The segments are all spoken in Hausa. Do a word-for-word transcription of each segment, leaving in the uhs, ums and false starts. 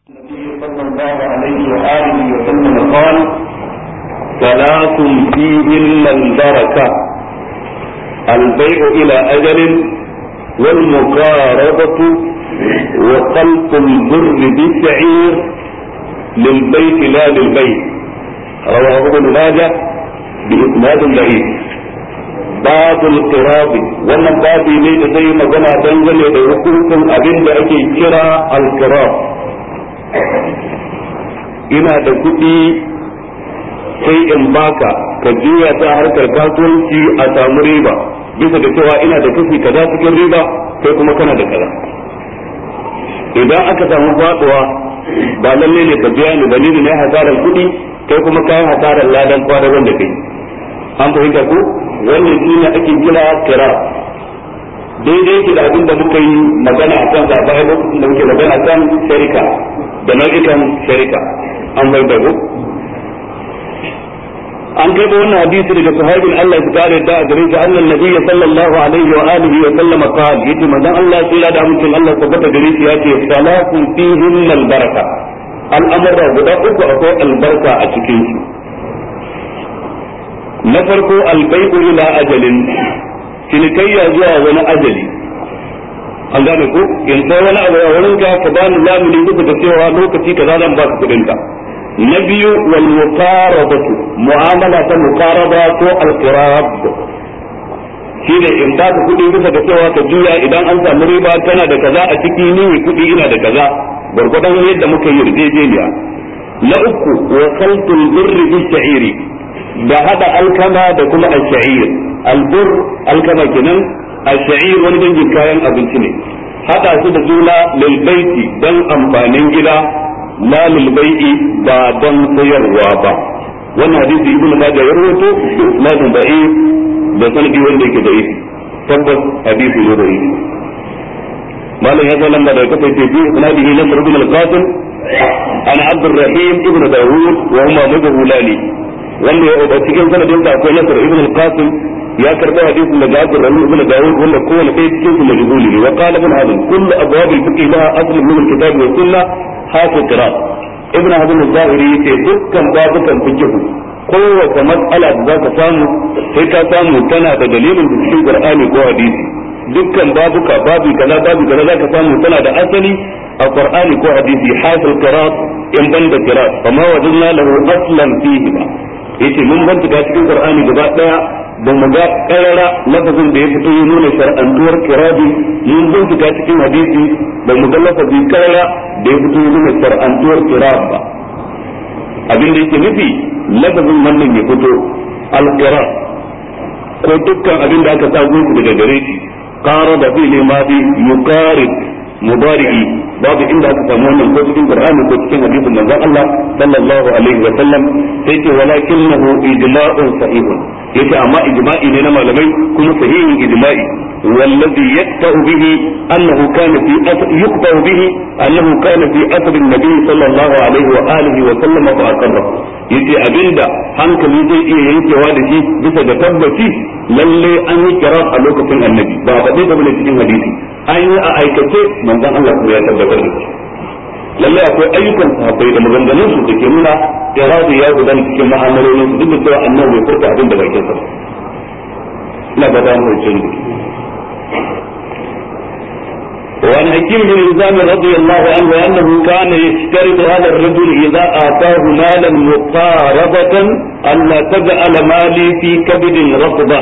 النبي صلى الله عليه وآله وسلم قال: ثلاث فيهن البركة، البيع إلى أجل، والمقاربة، وخلط البر بالشعير للبيت لا للبيت. رواه ابن ماجه بإسناد ضعيف. باب القراض، wannan babi ne da zai magana dangane da hukuncin abin da ake kira alqirab. ina da kuɗi sai in baka ka juya ta harkar kasuwanci a samu riba, bisa da cewa ina da kashi kaza cikin riba kai kuma kana da kaza. idan aka samu faduwa ba lalle ne ka biya ni dalilin ne hasarar kuɗi kai kuma kai hasarar ladan kwadaron da kai. an fahimta ko wannan shine ake kira kira. daidai ki da abin da muka yi magana a kan sa bayan lokacin da muke magana kan sharika da nau'ikan sharika. an bai dago an kai wannan hadisi daga sahabin Allah ya kare da gare shi annan nabiy sallallahu alaihi wa alihi wa sallam qala yace manzon Allah sai da mutum Allah tabbata gare shi yace salatu fihinna albaraka. al'amara guda uku akwai albarka a cikin su. na farko albai'u ila ajalin, cinikayya zuwa wani ajali. an gane ko in sai wani abu a wurin ka ka bani lamuni duk da cewa lokaci kaza zan ba ka kudin ka. na biyu wal muqarabatu, mu'amala ta muqaraba ko al-qirab, shine in ba ka kudi bisa da cewa ka juya idan an samu riba kana da kaza a ciki ni kudi ina da kaza gurgudan yadda muka yi yarjejeniya. na uku wa khaltul birri bi sha'iri, da hada alkama da kuma al-sha'ir. albur alkama kenan, al-sha'ir wani dangin kayan abinci ne. hada su da juna lil baiti dan amfanin gida, la lil bai'i ba dan sayarwa ba. wannan hadisi ibnu majah ya rawaito da isnadin da'if da sanadi wanda yake da'if. tabbas hadisi ne da'if. malam ya zalla da kafa ce bi isnadihi nasr ibn al-qasim ana abd الرحيم ibn dawud wa huma majhulani, wanda ya uba cikin sanadin da akwai nasr ibn al-qasim ya karɓi hadisin daga Abdul Rahim ibn Dawud wanda kowane ɗaya cikin su majhuli ne. wa qala ibn Hazm kullu abwab al-fiqh laha asl min al-kitab wa sunnah hafi qira'at. ibn Hazm al-Zahiri yace dukkan babukan fiqh kowace mas'ala da zaka samu sai ka samu tana da dalilin da cikin Qur'ani ko hadisi. dukkan babuka babu kaza babu kaza zaka samu tana da asali a Qur'ani ko hadisi. hafi qira'at in banda qira'at amma wajadna lahu aslan fihi ba. yace mun bincika cikin Qur'ani gaba daya ba mu ga karara lafazin da ya fito ya nuna shar'antuwar kirabi. mun bincika cikin hadisi ba mu ga lafazin karara da ya fito ya nuna shar'antuwar kirab ba. abin da yake nufi lafazin wannan ya fito al-qirab ko dukkan abin da aka sa zuwa daga gare shi qara da fi'li madi yuqarib mudari'i babu inda aka samu wannan ko cikin Qur'ani ko cikin hadisin manzon Allah sallallahu alaihi wa sallam. sai ce walakinahu ijma'un sahihun, yace amma ijma'i ne na malamai kuma sahihin ijma'i. wallazi yakta'u bihi annahu kana fi yuqta'u bihi annahu kana fi asr an-nabi sallallahu alaihi wa alihi wa sallam fa aqarra. yace abinda hankali zai iya yankewa da shi bisa ga tabbaci lalle an yi kiran a lokacin annabi ba a faɗe da cikin hadisi, an yi a aikace manzon Allah kuma ya tabbatar da shi. lalle akwai ayyukan sahabbai da maganganun su da ke nuna iradi ya gudana cikin ma'amalolin su duk da cewa annabi bai furta abin da bakin sa. ina ga da mu ce ni وعن حكيم بن هشام رضي الله عنه أنه كان يشترط هذا الرجل إذا آتاه مالا مقاربة ألا تجعل مالي في كبد رطبة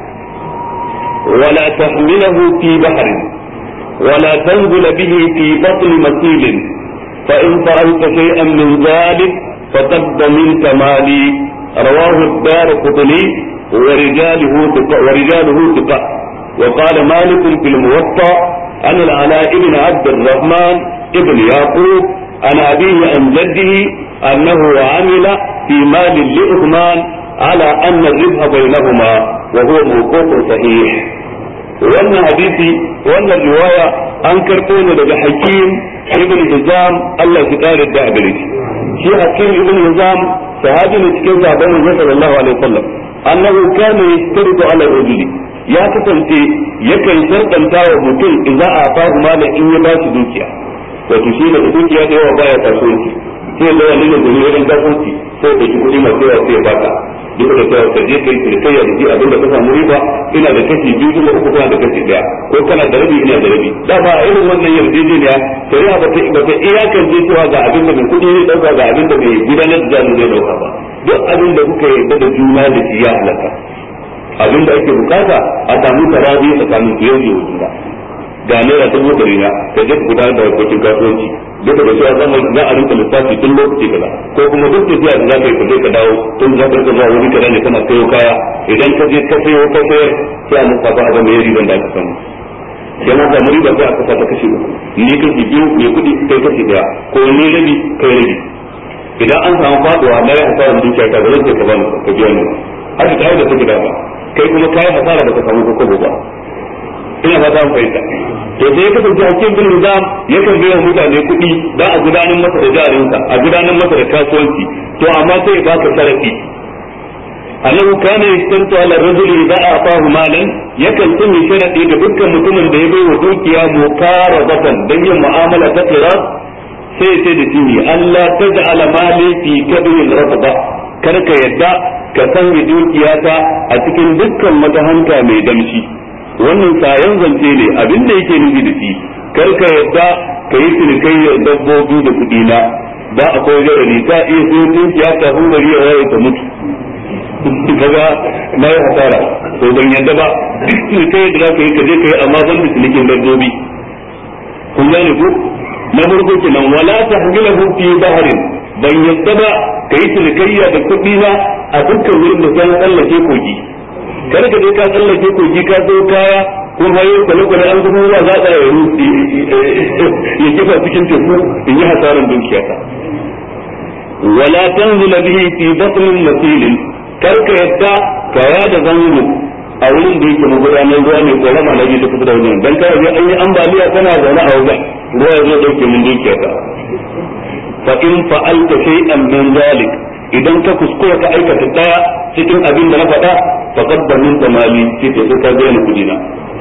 ولا تحمله في بحر ولا تنزل به في بطن مسيل، فإن فعلت شيئا من ذلك فقد ضمنت مالي. رواه الدارقطني ورجاله ورجاله ثقة. وقال مالك في الموطأ عن العلاء بن عبد الرحمن ابن يعقوب عن أبيه عن جده أنه عمل في مال لعثمان على أن الربح بينهما وهو موقوف صحيح. wannan hadisi wannan riwaya an karɓo ne daga Hakim ibn Hizam Allah ya kare da gare shi. shi Hakim ibn Hizam sahabi ne cikin sahabban Annabi sallallahu alaihi wasallam. annahu kana yastaridu ala rajuli, ya kasance yakan sharɗanta wa mutum idza a fahu mala in ya ba shi dukiya. wato shi da dukiya da yawa baya kasuwanci sai da wani ne da wurin kasuwanci sai da kuɗi masu yawa sai ya baka duk da cewa ka je kai kai ya ji abinda ka samu riba ina da kashi biyu kuma uku kana da kashi daya ko kana da rabi ina da rabi da ba irin wannan yarjejeniya shari'a ba ta ba ta iyakan je cewa ga abin da mai kuɗi zai dauka ga abin da mai gudanar da zai dauka ba duk abin da kuka yarda da juna da shi ya halaka abin da ake bukata a samu tarabi tsakanin ku yau da juna ga naira dubu ɗari na ka je gudanar da harkokin kasuwanci duk da cewa zama za a rinka lissafi tun lokaci kaza ko kuma duk tafiya da za ka yi ka je ka dawo tun za ka rika zuwa wani kaza ne kana sayo kaya idan ka je ka sayo ka sayar sai a lissafa a zama riban da aka samu sai ma samu riba sai a kasa ta kashe uku ni kashi biyu mai kuɗi kai kashi daya ko ni rabi kai rabi idan an samu faduwa na yi hasarar dukiya ka zai ce ka bani ka biya ni haka kai da take da ba kai kuma kai hasara da ka samu ko kobo ba ina ba ta fahimta to sai ya kasance hakim bin nizam yakan biya mutane kuɗi da a gudanar masa da jarinsa a gudanar masa da kasuwanci to amma sai ya baka sharafi annahu kana yastantu ala rajuli idza atahu malan yakan sanya sharadi da dukkan mutumin da ya bai wa dukiya mukarabatan dan yin mu'amala ta qirar sai sai da shi Allah taj'ala mali fi kabri al-rafda kar ka yadda ka sanya dukiyata a cikin dukkan wata hanta mai damshi wannan sayan zance ne abin da yake nufi da shi kar ka yadda ka yi cinikayyar dabbobi da kuɗi na ba a kawai jarani ta iya sai tunkiya ta hungari ya waye ta mutu kaga na yi hasara to ban yadda ba duk cinikayyar da za ka yi ka je ka yi amma ban da cinikin dabbobi kun gane ko na farko kenan wala tahmilahu fi bahrin ban yadda ba ka yi cinikayya da kuɗi na a dukkan wurin da san tsallake kogi kada ka je ka tsallake kogi ka zo kaya kun hayo kwale-kwale an zubo ruwa za a yi ya kifa cikin teku in yi hasaran dukiya ta wala tanzila bihi fi batnin masilin kar ka yadda kaya da zango a wurin da yake magudanar ruwa ne ko rama na ta kusa da wajen dan kawai je an yi ambaliya kana zaune a wajen ruwa ya zo dauke min dukiya ta fa in fa'alta shay'an min zalik idan ka kuskura ka aikata daya cikin abin da na faɗa faqad bamin tamali sai ka ka biya ni kudi na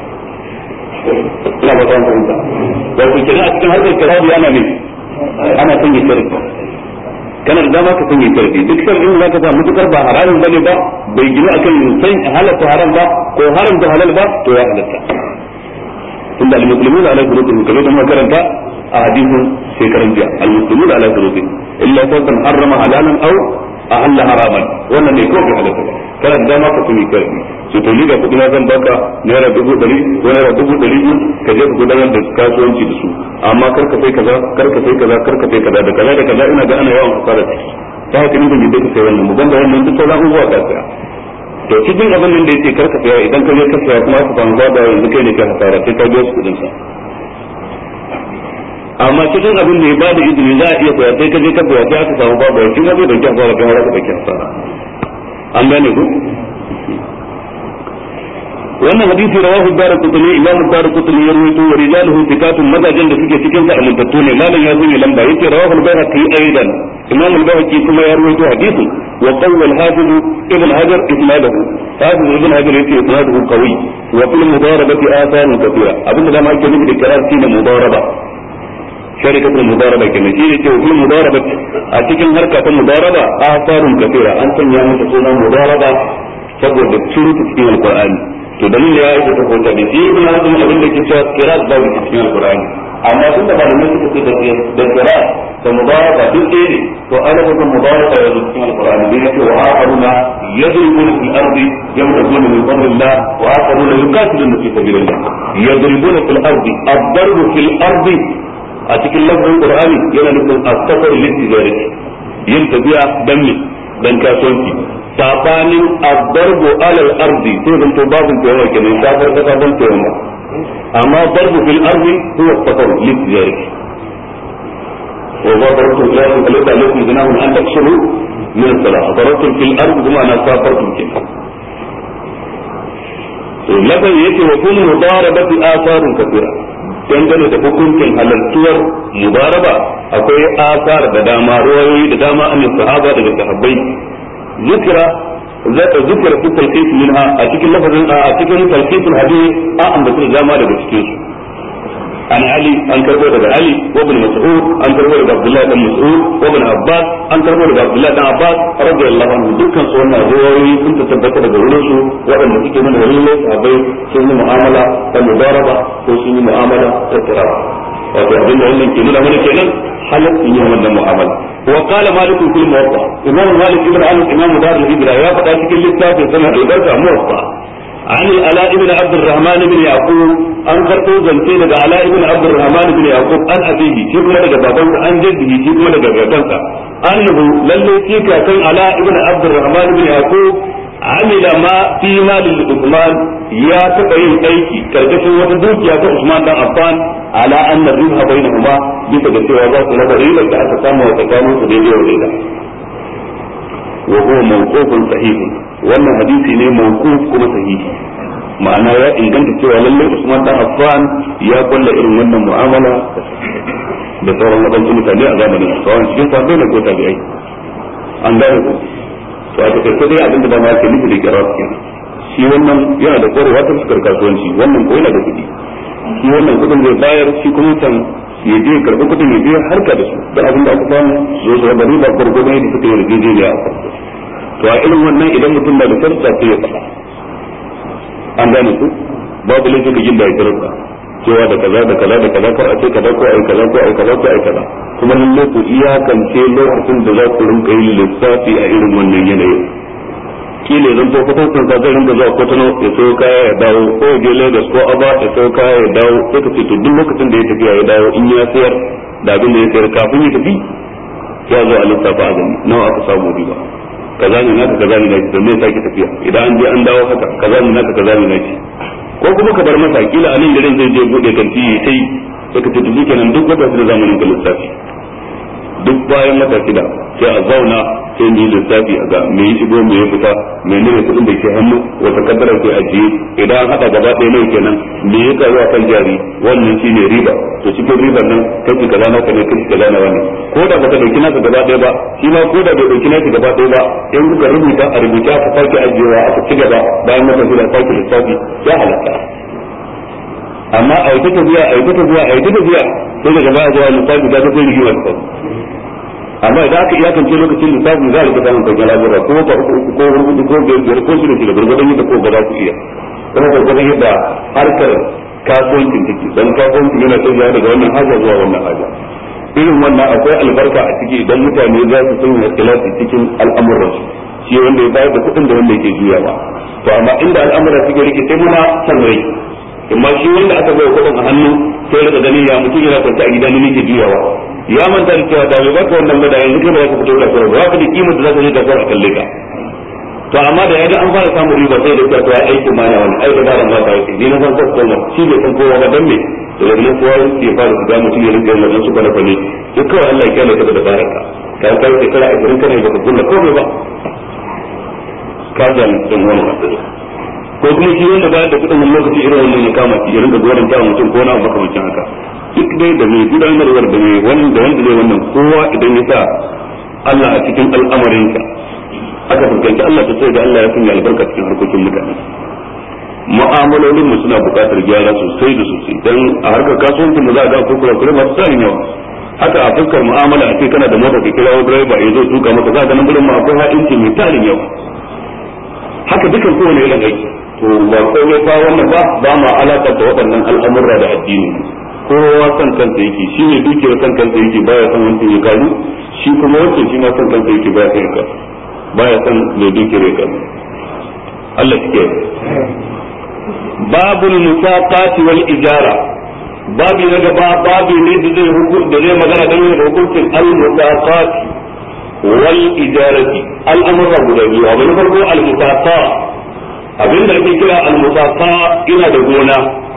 ina ba ta fahimta wato kenan a cikin harkar kirabi ana ne ana son yi sharri kana da dama ka son yi sharri duk sharri in zaka sa mutukar ba haramun bane ba bai gina akan san halatta haram ba ko haramta halal ba to ya halatta tunda al-muslimuna ala shurutihim kamar da muka karanta a hadisin shekaran jiya al-muslimuna ala shurutihim illa sawtan harrama halalan aw ahalla haraman wannan ne ko bai halatta ba kana da dama ka tuni kai su to ni ga kudi na zan baka naira dubu dari ko naira dubu dari biyu ka je ka gudanar da kasuwanci da su amma kar ka sai kaza kar ka sai kaza kar ka sai kaza da kaza da kaza ina ga ana yawan kasara ciki ta haka ni ban yi da sai wannan mu banda wannan duk sauran abubuwa ka saya to cikin abin nan da yake kar ka saya idan ka je ka saya kuma ka fanga da yanzu kai ne ka hasara sai ka biya su kudin sa amma cikin abin da ya ba da izini za a iya koya sai ka je ka koya sai aka samu babu yanki ma zai dauki hasara kai har ka dauki hasara an gane ku wannan hadisi rawahu darqutni imam darqutni ya rawaito wa rijaluhu thiqatun mazajan da suke cikin sa amintattu ne malan ya zuwa lamba yace rawahu al-bayhaqi aidan imam al-bayhaqi kuma ya rawaito hadisin wa qawwa al-hafiz ibn hajar isnaduhu hafiz ibn hajar yace isnaduhu qawi wa fil mudarabati atharun kathira abinda da ma yake nufi da kirar shine mudaraba sharikatul mudaraba kenan shi ne ce fil mudaraba a cikin harka ta mudaraba atharun kathira an sanya mata sunan mudaraba saboda surutu cikin alqur'ani to dalilin ya yi ta kota da shi ibn hazm abin da ke cewa kirat ba da cikin alqur'ani amma tun da malamai suka ce da da kirat da mudaraba duk ɗaya ne to ana da mudaraba ya zo cikin alqur'ani da yake wa akharuna yadribuna fil ardi yamtaquna min fadlillah wa akharuna yuqatiluna fi sabilillah yadribuna fil ardi ad-darbu fil ardi a cikin lafazin qur'ani yana nufin as-safar lit-tijarati yin tafiya dan me dan kasuwanci sabanin ad-darbu ala al-ardi to dan to babu tawawa kenan safar da ban tawawa amma darbu fil ardi huwa as-safar lit-tijarati wa darbu fil ardi falaysa alaykum junahun an taqsuru min as-salah darbu fil ardi bima na safartum kenan to lakan yake wa kullu mudarabati atharun kathira dangane da hukuncin halartuwar mubaraba akwai asar da dama ruwayoyi da dama an sahaba daga sahabbai zikra zaka zikra fi talqis minha a cikin lafazin a cikin talqisul hadith a ambata dama daga cikin su an Ali an karbo daga Ali wa ibn Mas'ud an karbo daga Abdullah ibn Mas'ud wa ibn Abbas an karbo daga Abdullah ibn Abbas radiyallahu anhu dukkan su wannan riwayoyi sun tabbata daga wurin su waɗanda suke nuna lallai sahabbai sun yi mu'amala ta mudaraba ko sun yi mu'amala ta tiraba wato abin da wannan ke nuna mana kenan halaccin yin wannan mu'amala wa qala malik fil muwatta imam malik ibn anas imam dar al-hijra ya faɗa cikin littafin sanar albarka muwatta عن العلاء بن عبد الرحمن بن يعقوب أن كرتو زنتي لدى علاء بن عبد الرحمن بن يعقوب أن أبيه شكما لدى بابنك أن جده شكما لدى بابنك أنه للي فيك كان علاء بن عبد الرحمن بن يعقوب عمل ما في مال العثمان يا تقين أيكي كالكسر وتدوك يا عثمان بن عفان على أن الربح بينهما بتجسي وضعت نظريلا كأسسام وتكامل سبيلي وليلا وهو موقوف صحيح wannan hadisi ne mawquf kuma sahihi ma'ana ya inganta cewa lalle Usman dan Affan ya kulla irin wannan mu'amala da sauran wadansu mutane a zamanin su sauran cikin sahabbai ne ko tabi'ai an gane ko to a take dai abinda ba ma ke nufi da kirar kenan shi wannan yana da korewa ta fuskar kasuwanci wannan ko yana da kudi shi wannan kudin zai bayar shi kuma can ya je karɓi kudin ya je harka da su da abin da aka samu zo su da riba gurgurdan yadda suka yi yarjejeniya a farko to a irin wannan idan mutum na da sarsa sai ya faɗa an gane ku babu laifin da ginda ya sarsa cewa da kaza da kaza da kaza kar a ce kaza ko ai kaza ko ai kaza ko ai kaza kuma lalle ku iyakance lokacin da za ku rinka yin lissafi a irin wannan yanayin kile zan to fatan sun zai rinka zuwa Kotono ya sayo kaya ya dawo ko ya je Lagos ko Aba ya sayo kaya ya dawo sai ka ce to duk lokacin da ya tafiya ya dawo in ya sayar da abin da ya sayar kafin ya tafi ya zo a lissafa a gani nawa aka samu riba kaza ne naka kaza ne naki dan me sake tafiya idan an je an dawo haka kaza ne naka kaza ne naki ko kuma ka bar masa kila a nan garin zai je bude kanti sai sai ka ce to kenan duk wata da zamanin ka lissafi duk bayan wata shida sai a zauna sai mu yi lissafi a ga me yi shigo me ya fita menene kuɗin da ke hannu wata kaddara ke ajiye idan an haɗa gaba ɗaya ne kenan me ya kawo kan jari wannan shine riba to cikin ribar nan kai kaza na ka ne kai kaza na wannan ko da baka dauki naka gaba ɗaya ba shi ma ko da bai dauki naka gaba ɗaya ba in kuka rubuta a rubuta ka sake ajiyewa aka ci gaba bayan wata shida sake lissafi ya halatta amma a yi ta tafiya a yi ta tafiya a yi ta tafiya sai daga baya zuwa lissafi ta ta sai rigimar ta amma idan aka iyakance lokacin lissafi za a rika samun kwanciyar lafiya ko ba uku uku ko hudu ko biyar biyar ko shida shida gurgurdan yadda ko ba za ku iya kuma gurgurdan yadda harkar kasuwancin take dan kasuwancin yana canjawa daga wannan haja zuwa wannan haja irin wannan akwai albarka a ciki idan mutane za su sanya ikhlasi cikin al'amuran su shi wanda ya bayar da kuɗin da wanda yake juyawa to amma inda al'amuran suke rike sai muna san rai amma shi wanda aka bai kuɗin a hannu sai rika ganin ya mutum yana kwanta a gida ne yake juyawa ya manta da cewa da bai baka wannan ba da yanzu kai ba za ka fito kasuwar ba ka da kimar da za ka je kasuwar a kalle ka to amma da yaga an fara samun riba sai da cewa to ai aikin ma na wani ai da baran ba ta yi ni na san customer shi bai san kowa ba dan me to da ne kowa ya fara shiga mutum ya rinka yin su kana fane sai kawai Allah ya kiyaye ka da baraka ka kai sai kara ashirin kana baka kulla komai ba ka jan din wannan ko kuma shi wanda bayar da kudin wani lokaci irin wannan ya kama shi ya rinka goranta mutum ko na makamancin haka duk dai da mai gudanarwar da mai wanda wanda zai wannan kowa idan ya sa Allah a cikin al'amarinsa aka fuskanci Allah ta sai da Allah ya sanya albarka cikin harkokin mutane mu'amalolin mu suna buƙatar gyara sosai da sosai dan a harkar kasuwancin mu za a ga akwai kurakure masu tsarin yawa haka a fuskar mu'amala a ce kana da mota ka kirawo driver ya zo tuka maka za ka nan gurin mu akwai ha'inci mai tarin yawa haka dukan kowane irin aiki to ba komai fa wannan ba ba ma alaƙar da waɗannan al'amurra da addini kowa san kansa yake shi ne dukiyar san kansa yake baya san wancan ya karu shi kuma wancan shi ma san kansa yake baya san ya karu baya san mai dukiyar ya karu Allah suke babul musaqati wal ijara babu na gaba babu ne da zai hukunta da zai magana dan yin hukuncin al musaqati wal ijarati al amra guda biyu abu na farko al musaqa abinda ake kira al musaqa ina da gona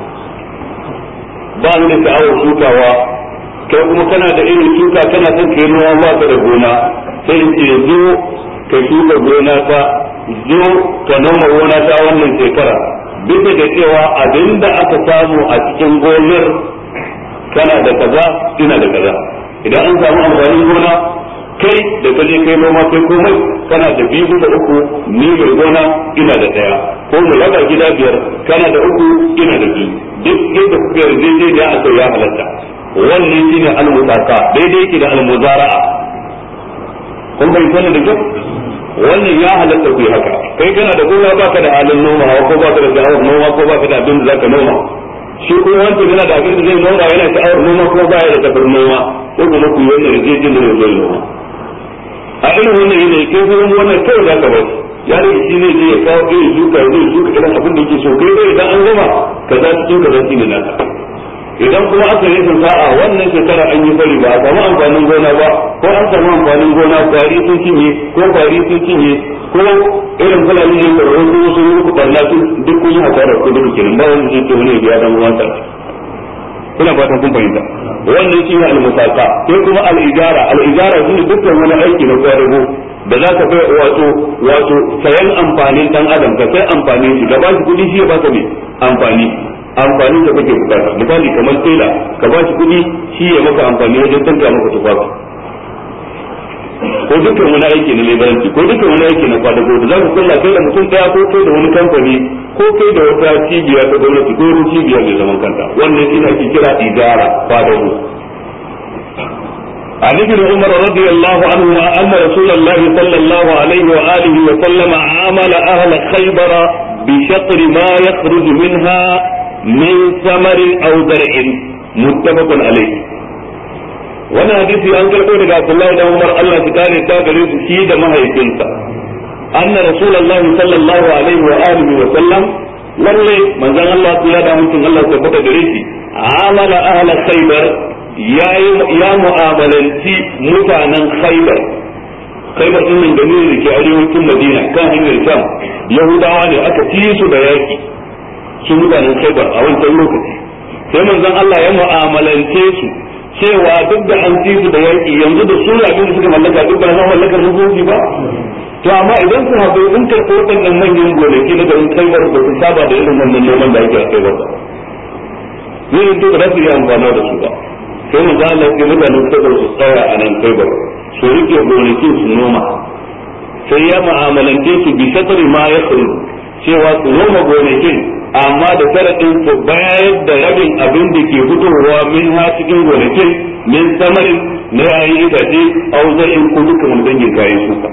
ba ni da sha'awar shukawa kai kuma kana da irin shuka kana son kai noma ba ka da gona sai in ce zo ka shuka gona ta zo ka noma gona ta wannan shekara duk da cewa abinda aka samu a cikin gonar kana da kaza ina da kaza idan an samu amfanin gona kai da ka je kai noma kai komai kana da biyu da uku ni mai gona ina da daya ko mu raba gida biyar kana da uku ina da biyu duk yadda kuka yarjejeniya a kai ya halatta. Wannan shine al-musaqa, daidai yake da al-muzara'a. kun bai sanin da kyau wannan ya halatta ku haka. Kai kana da gona baka da halin noma ko baka da sha'awar noma ko baka da abin da zaka noma, shi kuma wancan yana da abin da zai noma yana sha'awar noma ko baya da kafar noma, ko kuma ku yi wannan yarjejeniya da zai noma. A irin wannan yanayi kai kuma wannan kawai zaka bar ya rage shi ne zai kawo irin shuka zai shuka irin abin da yake so, kai dai idan an gama kaza cikin kaza shi ne naka. Idan kuma aka yi sun sa'a wannan shekara an yi fari ba a samu amfanin gona ba, ko an samu amfanin gona kwari sun cinye ko kwari sun cinye ko irin fulani ne ko wasu wasu yi ku barna su duk kun yi hasarar ko duka kenan ba wani zai ce wani biya dan uwansa. Kuna fatan kun fahimta wannan shi ne al-musaqa. Sai kuma al-ijara, al-ijara shi ne dukkan wani aiki na kwadago da za ka kai wato wato sayan amfanin dan adam ka sai amfanin shi gaba shi kudi shi ya baka ne amfani amfani da kake bukata. Misali kamar tela ka ba shi kudi shi ya maka amfani wajen tanka maka tufafi, ko dukkan wani aiki na lebaranci ko dukkan wani aiki na kwadago da za ka kulla kai da mutum daya ko kai da wani kamfani ko kai da wata cibiya ta gwamnati ko wata cibiya mai zaman kanta, wannan shi ake kira ijara kwadago. عن ابن عمر رضي الله عنهما أن رسول الله صلى الله عليه وآله وسلم عامل أهل خيبر بشطر ما يخرج منها من ثمر أو زرع متفق عليه. وانا حديثي أنكر قول عبد الله بن عمر الله تعالى تاغري سيد ما هيكنسا أن رسول الله صلى الله عليه وآله وسلم لله من زن الله تعالى ممكن الله تبقى دريسي عامل أهل خيبر ya mu'amalanci mutanen Khaibar. Khaibar din nan gani da ke arewacin Madina kan hanyar Sham, Yahudawa ne aka ci su da yaki su mutanen Khaibar a wancan lokaci. Sai manzon Allah ya mu'amalance su cewa duk da an ci su da yaki yanzu da su abin da suka mallaka duk ba na mallakar musulunci ba. To amma idan su haɗu in karɓo waɗannan manyan gonaki na garin Khaibar ba su saba da irin wannan noman da ake a Khaibar ba. Yin duk ba za su yi amfana da su ba. Sai mu zala sai mutanen Khaibar su tsaya a nan Khaibar su rike gonakin su noma, sai ya mu'amalance su bi satari ma ya kuru cewa su noma gonakin amma da sharadin su bayar da rabin abin da ke fitowa min ha cikin gonakin min samarin na yayin itace au zar'in ko dukkan wani dangin kayan shuka.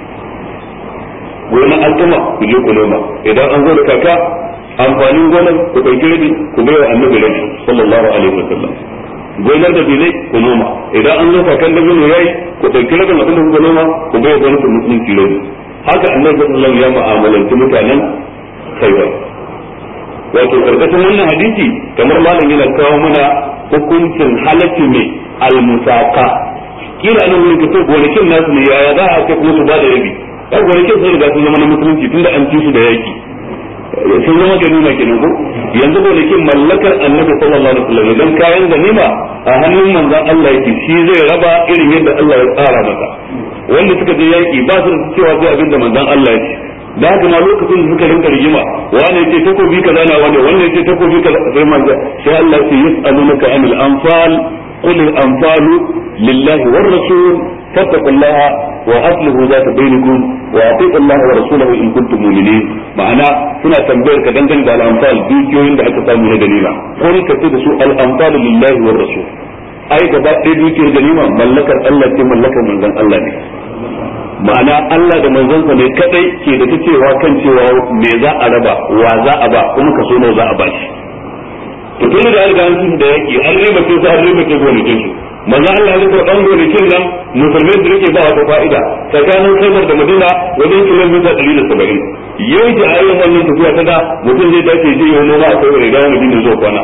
Gonan alkama ku je ku noma, idan an zo da kaka amfanin gonan ku ɗauki rabi ku bai wa annabi rabi sallallahu alaihi wasallam. Gonar da bilai ku noma, idan an zo kakan da bilo yayi ku dauki rabin abin da kuka noma ku bai wani musulunci rabi. Haka annabi sallallahu alaihi wasallam ya mu'amalanci mutanen Khaibar. Wato karkashin wannan hadisi kamar malam yana kawo mana hukuncin halatti mai al-musaqa. Kila nan mun kace gonakin nasu ne yaya za a kai kuma su ba da rabi. Kai gonakin sun riga sun zama na musulunci tunda an ci su da yaki. Sun zama ganima kenan ko yanzu gonakin mallakar annabi sallallahu alaihi wasallam idan kayan ganima a hannun manzon Allah yake shi zai raba irin yadda Allah ya tsara masa. Wanda suka je yaki ba su cewa sai abin da manzon Allah ya ce, da haka ma lokacin da suka rinka rigima wani yace takobi kaza na wani wanda yace takobi kaza sai manzon sai Allah ya yas'alunaka anil anfal qul al anfalu lillahi war rasul fattaqullaha wa aslihu zata bainakum wa atiqu Allah wa rasulahu in kuntum mu'minin. Ma'ana suna tambayar ka dangane da al-anfal dukiyoyin da aka samu na ganima, ko ka ce da su al-anfal lillahi wa rasul, ai gaba ɗaya dukiyar ganima mallakar Allah ce mallakar manzon Allah ne. Ma'ana Allah da manzonsa ne kadai ke da ta cewa kan cewa me za a raba wa za a ba kuma kaso nawa za a ba shi. To tun da an riga an da yaki an riba ce su an riba ce gonakin su manzo Allah ya rubuta dan gonakin nan musulmai da yake ba wata fa'ida tsakanin Khaibar da Madina wajen kilomita ɗari da saba'in. Yau da ayyukan wannan tafiya ta da mutum zai dace je yau noma a Khaibar da Madina zuwa kwana.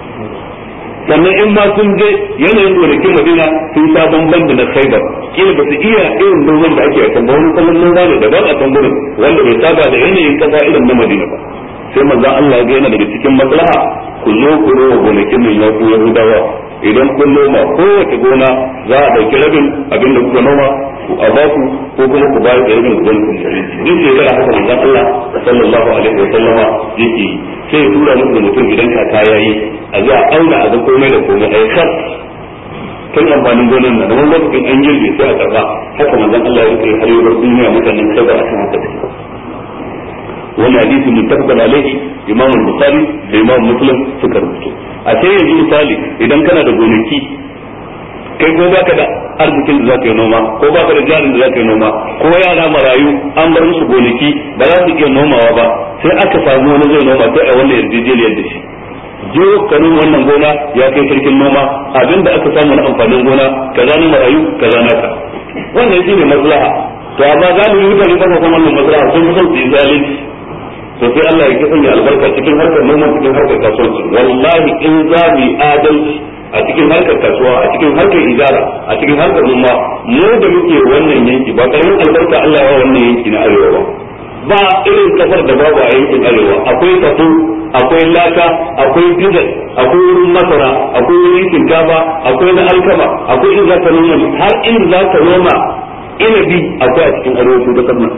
Sannan in ma sun je yanayin gonakin Madina sun sha bamban da na Khaibar, kila ba su iya irin noman da ake a kan ba, wani kallon noma ne daban a kan gurin wanda bai saba da yanayin kasa irin na Madina ba. Sai manzo Allah ya ga yana daga cikin maslaha ku zo ku noma gonakin nan ya ku Yahudawa, idan kun noma kowace gona za a dauki rabin abin da kuka noma a baku ko kuma ku bayar da rabin gona kun shari. Duk shekara haka manzon Allah sallallahu alaihi wa sallama yake sai ya tura musu mutum idan kaka yayi a zuwa auna a ga komai da komai ai kar kan amfanin gonan nan da wani lokacin an girbe sai a karba. Haka manzon Allah yake har yau duniya mutanen sai ba a san haka take. wannan hadisi muttafaqun alaihi Imam Bukhari da Imam Muslim suka rubuto. A sai yanzu misali idan kana da gonaki kai ko baka da arzikin da zaka yi noma ko baka da jarin da zaka yi noma ko yara marayu an bar musu gonaki ba za su iya nomawa ba sai aka samu wani zai noma sai a wannan yarjejeniyar da shi je kanin wannan gona ya kai sarkin noma abinda aka samu na amfanin gona kaza na marayu kaza naka wannan shine maslaha. To amma za mu yi mutane ba kuma wannan maslaha sun san su yi zalunci to sai Allah ya sanya albarka cikin harkar noma cikin harkar kasuwanci. Wallahi in za mu yi adalci a cikin harkar kasuwa a cikin harkar ijara a cikin harkar noma mu da muke wannan yanki ba karamin albarka Allah ya wannan yanki na arewa ba ba irin kasar da babu a yankin arewa akwai kaso akwai laka akwai dizal akwai wurin masara akwai wurin shinkafa akwai na alkama akwai in za ka noma har in za ka noma inabi akwai a cikin arewacin kasar nan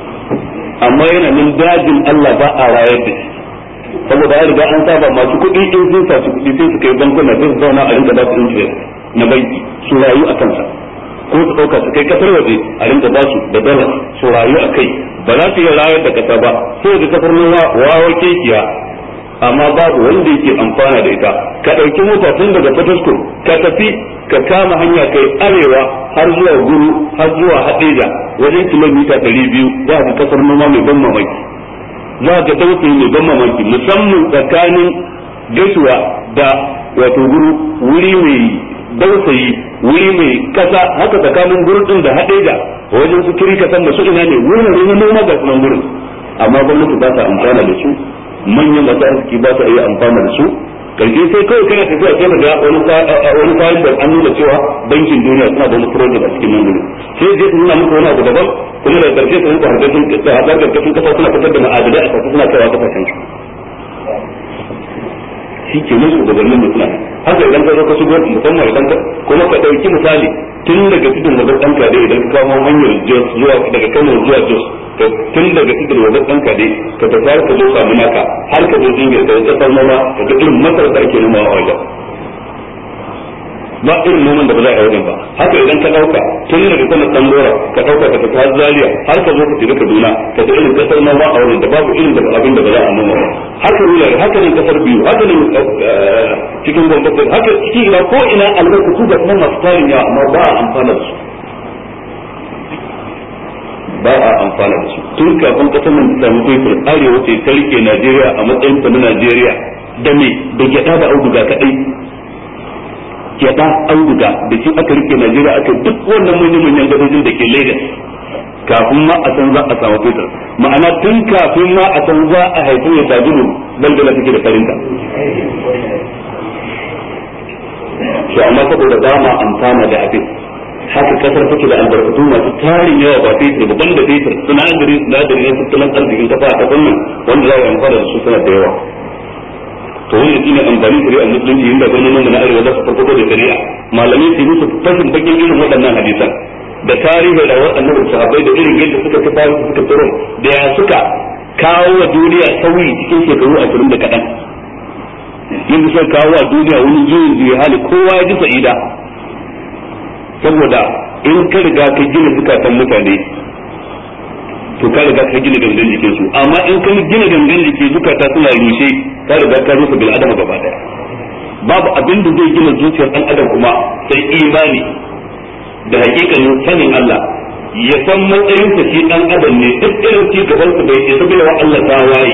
amma yana min dajin Allah ba a rayar da shi saboda ya riga an saba masu kuɗi in sun saci kuɗi sai su kai bankuna sai su zauna a rinka ba su interest na banki su rayu a kansa ko su ɗauka su kai kasar waje a rinka ba su da dala su rayu a kai ba za su iya rayar da kasa ba sai da kasar noma wawar kekiya amma babu wanda yake amfana da ita ka ɗauki mota tun daga Fatasko ka tafi ka kama hanya kai arewa har zuwa Guru har zuwa Hadeja wajen kilomita ɗari biyu za ka kasar noma mai ban mamaki za ka dausayi mai ban mamaki musamman tsakanin Gashuwa da wato Guru wuri mai dausayi wuri mai kasa haka tsakanin Guru din da Hadeja wajen su kiri kasan da su ina ne wurin ne noma ga sunan gurin amma gwamnati ba ta amfana da su manyan masu arziki ba su iya amfana da su karshe sai kawai kana tafiya sai ka ga wani wani kayan da an nuna cewa bankin duniya suna da wani project a cikin nan sai je su nuna muku wani abu daban kuma da karshe su rinka harkar harkar karkashin kasa suna fitar da ma'adalai a kasa suna kaiwa kasashen su shi ke nan shugabannin da suna haka idan ka zo ka shigo musamman idan ka kuma ka ɗauki misali tun daga tudun wajen ɗan kade idan ka kawo hanyar Jos zuwa daga Kano zuwa Jos tun daga tudun wajen ɗan kade ka tafi har ka zo samu naka har ka zo jingir da ƙasar noma ka ga irin masar da ake noma a wajen ba irin noman da ba za a yi wajen ba haka idan ka ɗauka tun daga Kano ɗan Dora ka ɗauka ka tafi har Zaria har ka zo ka shiga Kaduna ka ga irin ƙasar noma a wajen da babu irin da abin da ba za a noma ba haka wuyar haka ne kasar biyu haka ne cikin gwamnati haka ciki ina ko ina albarkatu da kuma masu tarin yawa amma ba a amfana da su ba a amfana da su tun kafin kasar nan ta samu fetur arewa ce ta rike Najeriya a matsayin ta na Najeriya da me da gyada da auduga kadai gyada auduga da shi aka rike Najeriya aka duk wannan manyan manyan gadojin da ke Lagos kafin ma a san za a samu fetur ma'ana tun kafin ma a san za a haifu ya sabulu dangana take da farinta to amma saboda ba ma amfana da abin haka kasar take da albarkatu masu tarin yawa ba fetur babban da fetur sinadari sinadari na tattalin arzikin kafa a kasar nan wanda za a yi amfana da su suna da yawa to wannan shine amfani da shari'a musulunci inda gwamnatin na arewa za su farko da shari'a malamai su musu fashin bakin irin waɗannan hadisan da tarihi da waɗannan sahabbai da irin yadda suka fi faru suka tsoro da ya suka kawo wa duniya sauyi cikin shekaru ashirin da kaɗan yanzu suka kawo wa duniya wani juyin juyi hali kowa ya ji sa'ida saboda in ka riga ka gina zukatan mutane to ka riga ka gina gangan jikin su amma in ka gina gangan jiki zukata suna rushe ka riga ka rufe bil adama gaba daya babu abin da zai gina zuciyar dan adam kuma sai imani da hakikanin sanin Allah ya san matsayin sa shi dan adam ne duk irin ci gaban sa bai isa bai wa Allah ta waye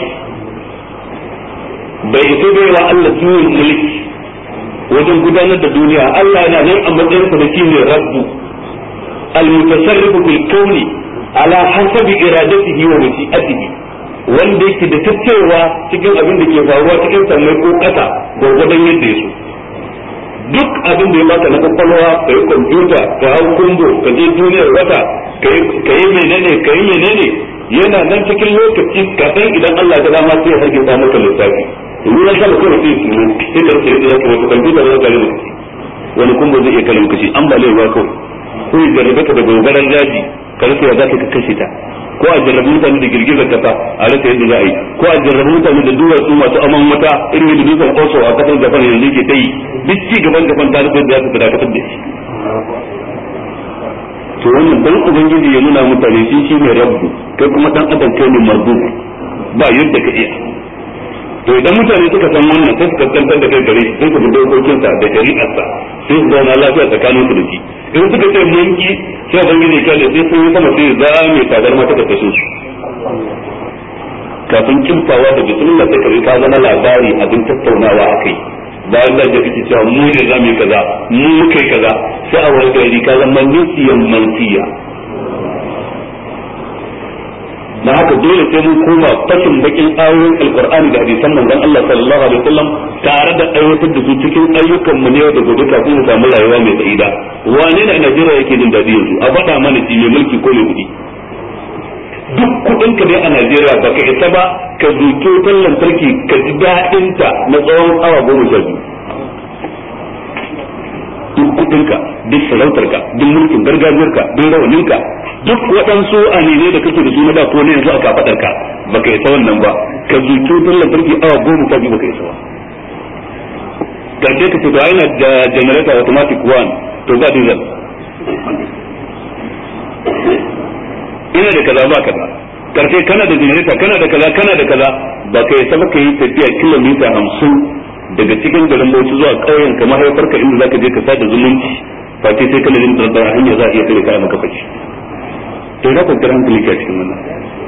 bai isa bai wa Allah juyin mulki wajen gudanar da duniya Allah yana nan a matsayin sa da shi ne rabbu al-mutasarrifu fil kawni ala hasabi iradatihi wa mashi'atihi wanda yake da tacewa cikin abin da ke faruwa cikin sammai ko kasa gwargwadon yadda ya so duk abin da ya baka na kwakwalwa ka yi kwamfuta ka hau kumbo ka je duniyar wata ka yi menene ka yi menene yana nan cikin lokaci kafin idan Allah ya dama sai ya harge ta maka lissafi ruwan sama kawai sai su ne sai ka rike da wata kwamfuta da zaka yi wani kumbo zai iya kalin kashi an balai ruwa kawai ko ya jarrabe ka da gobarar daji ka rasa ya zaka ka kashe ta ko a jarrabe mutane da girgizar kasa a rasa yadda za a yi ko a jarrabe mutane da duwatsu masu aman wata irin yadda dutsen oso a kasar Japan yanzu ke ta yi duk ci gaban Japan ta rufe da za su dakatar da shi to wannan dan ubangiji ya nuna mutane shi shi ne rabbu kai kuma dan adam kai ne marbu ba yadda ka iya. To idan mutane suka san wannan sai su kaskantar da kai gare shi sai su bi dokokinsa da shari'arsa sai su zauna lafiya tsakanin su da shi. In suka ce mun ki sai ubangiji ya kalle sai sun yi sama sai za mai tsadar mata da kashin su. Kafin kimfawa da bismillah sai kare ka zama labari abin tattaunawa akai. Bayan da kake cewa mu ne za mu yi kaza mu muka yi kaza sai a wani gari ka zama nisiyan mansiya. Na haka dole sai mun koma fashin bakin ayoyin alqur'ani da hadisan manzon Allah sallallahu alaihi wasallam tare da aiwatar da su cikin ayyukan mu ne da gobe kafin mu samu rayuwa mai sa'ida. Wane ne a Najeriya yake jin dadi yanzu a faɗa mana shi mai mulki ko mai kuɗi? Duk kuɗin ka dai a Najeriya baka isa ba ka zuke wutar lantarki ka ji daɗin ta na tsawon awa goma sha biyu. Duk kuɗinka, duk sarautarka, duk mulkin gargajiyarka, duk rawaninka, duk waɗansu anine da kake da su na da ko ne yanzu a kafaɗarka baka isa wannan ba ka zuke wutar lantarki awa goma sha biyu baka isa ba. Garde ka ce to yana da generator automatic one to ba diesel. Ina da kaza ba kaza karshe kana da generator kana da kaza kana da kaza ba kai saba kai tafiya kilomita hamsin daga cikin garin Bauchi zuwa ƙauyen ka mahaifarka inda zaka je ka sada zumunci ba ce sai kana jin tsara hanya za a iya kare ka maka fashi to ina kwanciyar hankali ke cikin wannan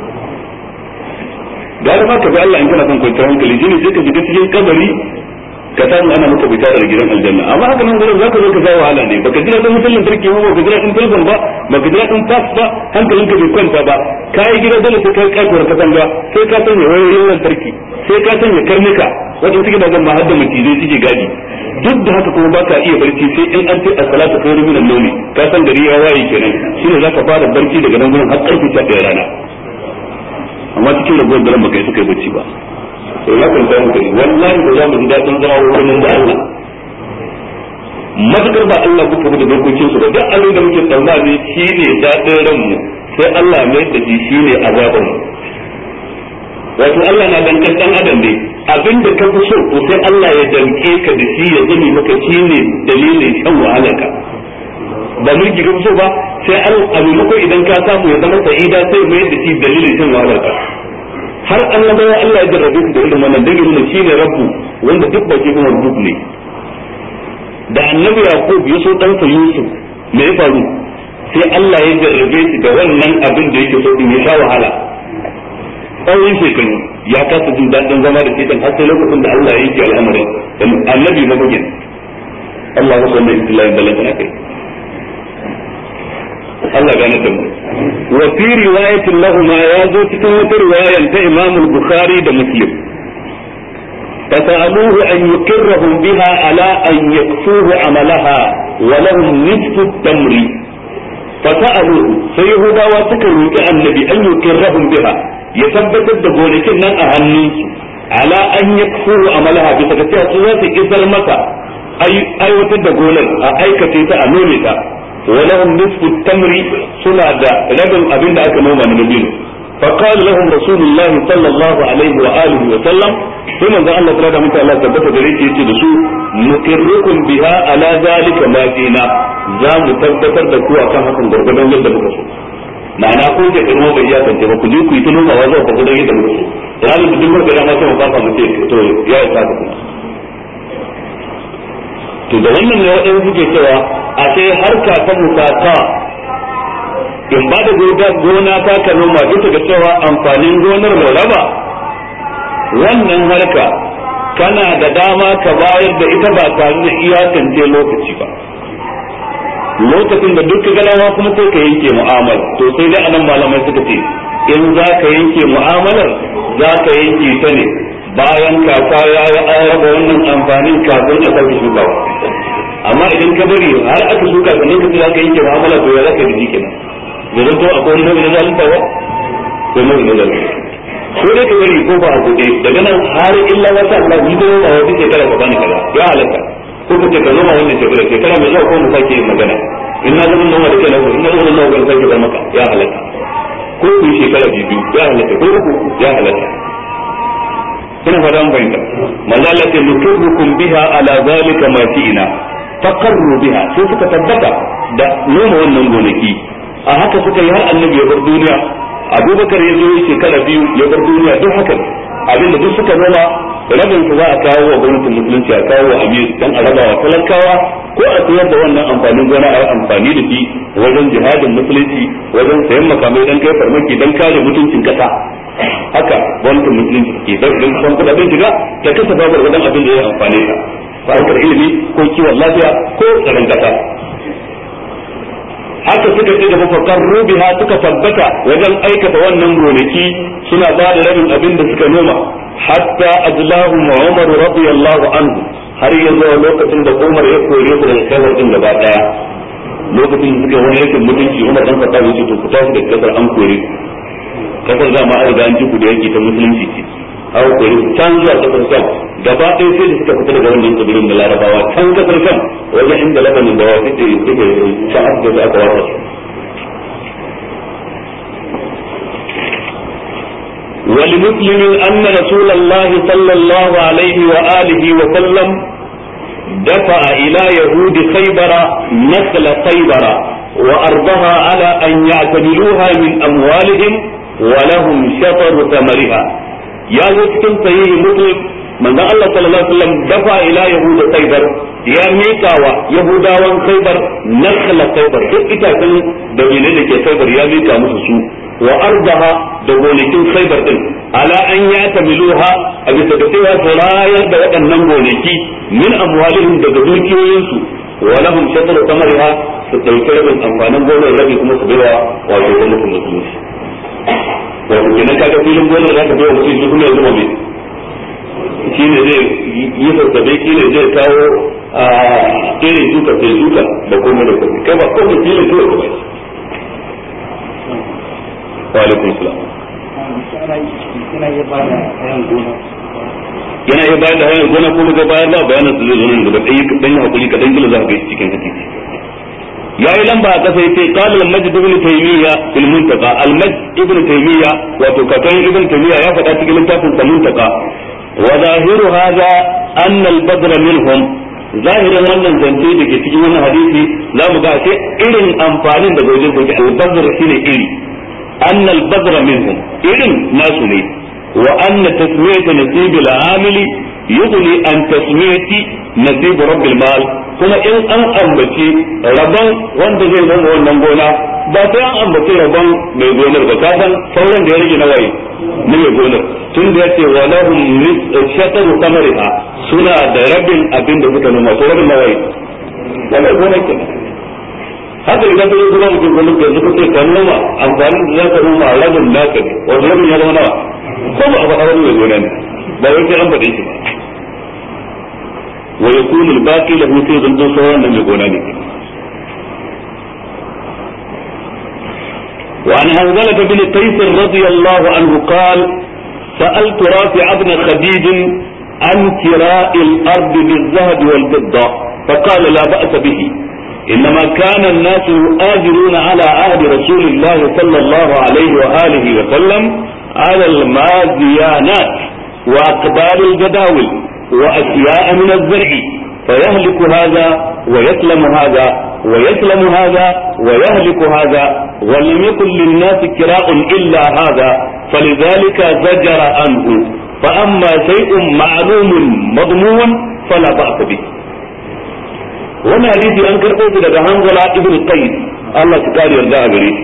da da ka bi Allah in kana son kwanciyar hankali shine sai ka shiga cikin kabari ka samu ana maka bishara da gidan aljanna amma haka nan gurin zaka zo ka jawo wahala ne baka jira dan mutum lantarki ba baka jira dan telefon ba baka jira dan fax ba hankalin ka bai kwanta ba kai gida dole sai kai kasuwar ka sanga sai ka sanya wayoyin lantarki sai ka sanya karnuka wato suke da zan ma hadda mutizai suke gadi duk da haka kuma baka iya barci sai in an ce as-salatu khairu minan nawmi ka san gari ya waye kenan shine zaka fara barci daga nan gurin har karfe sha ɗaya rana amma cikin rabuwar daren baka yi suka yi barci ba to ya kan samu kai wallahi ba za mu ji dadin zama wurin da Allah matakar ba Allah kuka bi da dokokin su ba duk abin da muke tsammani shine dadin ranmu sai Allah mai da shi shine azaban mu wato Allah na dankan dan adam ne abinda ka fi so to sai Allah ya danke ka da shi ya zame maka shine dalilin shan wahalarka ba mulki ka fi so ba sai Allah a maimakon idan ka samu ya zama sa'ida sai mai da shi dalilin shan wahalarka har Allah ya Allah ya jarrabe su da irin wannan dangin ne shine rabbu wanda duk baki kuma rubu ne da annabi Yaqub ya so dan sa Yusuf me ya faru sai Allah ya jarrabe shi da wannan abin da yake so din ya sha wahala tsawon shekaru ya kasa jin daɗin zama da shi har sai lokacin da Allah ya yi al'amarin annabi mabugin Allah ya sanar da Islamin balantana kai Allah gane da mu wa fi riwayatin lahuma ya zo cikin wata riwayan ta Imam al-Bukhari da Muslim fasaluhu an yuqirrahum biha ala an yakfuhu amalaha wa lahum nisfu at-tamri fasaluhu sai yahudawa suka roki annabi an yuqirrahum biha ya tabbatar da gonakin nan a hannunsu ala an yakfuhu amalaha bisa ga cewa su za su isar masa aiwatar da gonar a aikace ta a nome ta ولهم نصف التمر سنة ربن أبين أكا نوما نبيل فقال لهم رسول الله صلى الله عليه وآله وسلم ثم ذا الله تعالى من الله ثبت ذلك يتدسو نقركم بها على ذلك ما فينا ذا متبتر دكوا كان حكم غربنا يلد بكسو ma'ana ko ke kano bai ya kance ba ku je ku yi tuno ba wazo ku gudan yadda muke ranar da duk da ma sai mu fara mu ce to ya isa ka kuma to da wannan ne waɗanda suke cewa a sai harka ta musaka in ba da goda gona ta ka noma duka ga cewa amfanin gonar mu raba wannan harka kana da dama ka bayar da ita ba tare da iyakance lokaci ba lokacin da duk galawa kuma sai ka yanke mu'amala to sai dai anan malamai suka ce in za ka yanke mu'amalar za ka yanke ta ne bayan kaka ya yi an raba wannan amfanin kafin a sake shukawa amma idan ka bari har aka shuka sannan ka za ka yanke mu'amala to ya za ka yi kenan da zan to akwai wani nau'in zalunta ba ko nau'in na zalunta ko dai ka bari ko ba a kuɗe daga nan har illa wata Allah ni da ba wata shekara ka bani kaza ya halatta ko ka ce ka zama wannan shekara shekara mai zuwa ko mu sake yin magana in na zama nawa da kai nawa in na zama nawa ga sake ba maka ya halatta ko ku shekara biyu ya halatta ko uku ya halatta ina fara an bayyana manzo Allah ce nukurukum biha ala zalika ma fi'ina faqarru biha sai suka tabbata da noma wannan gonaki a haka suka yi har annabi ya bar duniya Abubakar ya zo shekara biyu ya bar duniya duk haka abinda duk suka noma rabin su za a kawo wa gwamnatin musulunci a kawo wa amir dan a raba wa talakawa ko a sayar da wannan amfanin gona a yi amfani da shi wajen jihadin musulunci wajen sayan makamai dan kai farmaki dan kare mutuncin kasa haka gwamnatin musulunci ke dan idan san kudaden shiga ta kasa babar wajen abin da ya amfane ta harkar ilimi ko kiwon lafiya ko tsaron kasa haka suka ce gaba fakar rubiha suka tabbata wajen aikata wannan gonaki suna ba da rabin abin da suka noma hatta ajlahu Umar radiyallahu anhu har yanzu lokacin da Umar ya kore su daga kasar din gaba daya lokacin da suka wani rashin mutunci Umar dan Khattab ya ce to ku tafi daga kasar an kore kasar za ma an riga an ci ku da yake ta musulunci ce har kore can zuwa kasar Sham gaba ɗaya sai da suka fita daga wannan tsibirin da Larabawa can kasar Sham wajen inda Labanin da wasu ke suke sha'ar da aka wata su ولمسلم أن رسول الله صلى الله عليه وآله وسلم دفع إلى يهود خيبر نخل خيبر وأرضها على أن يعتملوها من أموالهم ولهم شطر ثمرها يا مسلم صحيح مسلم من الله صلى الله عليه وسلم دفع إلى يهود خيبر يا ميكاوا يهودا وان خيبر نخل خيبر كيف إتاكل دولين لكي خيبر يا ميكا مسسو وأرضها دولين خيبر دل على أن يعتملوها أبي سبتها سرايا دوات النمبوليكي من أموالهم دقدوكي وينسو ولهم شطر ثمرها ستوكي من أنفانا بولا الذي كما سبوا وعجبهم المسلمين wato kenan kaga filin gona da zaka bayar mutum shi kuma ya zama mai shi ne zai yi sassabe shi ne zai kawo a irin shuka sai shuka da komai da komai kai ba komai filin kawai ka bai wa alaikum salam yana iya bayar da hayan gona yana iya bayar da hayan gona ko ga bayar ba bayanan su zai zo nan gaba ɗaya dan hakuri kadan gila za ka ga cikin hadisi yayi lamba a kasa yace qala al-majd ibn taymiya fil muntaqa al-majd ibn taymiya wato kakan ibn taymiya ya faɗa cikin littafin sa muntaqa wa zahiru hadha anna al-badr minhum zahirin wannan zance da ke cikin wannan hadisi zamu ga sai irin amfanin da gojin goji al-badr shine iri anna al-badr minhum irin nasu ne wa anna tasmiyat nasib al-amili yughni an tasmiyati nasib rabb al-mal kuma in an ambaci rabon wanda zai zama wannan gona ba sai an ambaci rabon mai gonar ba kasan sauran da ya rage na waye na mai gonar tun da yace wa lahum shataru tamariha suna da rabin abin da suka noma to rabin na waye wannan gonar ke haka idan ka yi kuma mutum gonar da zuka sai kan noma amfani da zaka noma rabin naka ne wanda rabin ya zama nawa ko ba a faɗa wani mai gona ne ba wai sai an faɗe shi ba ويكون الباقي له في ضد صورا لم يكون ذلك. وعن حنظلة بن قيس رضي الله عنه قال سألت رافع بن خديج عن كراء الأرض بالذهب والفضة فقال لا بأس به إنما كان الناس يؤاجرون على عهد رسول الله صلى الله عليه وآله وسلم على المازيانات وأقبال الجداول وأشياء من الزرع فيهلك هذا ويسلم هذا ويسلم هذا ويهلك هذا ولم يكن للناس كراء إلا هذا فلذلك زجر عنه فأما شيء معلوم مضمون فلا بأس به. وانا حديثي أنكر قوتي لدى حنظلة ابن قيس الله تكاري يرجع بريد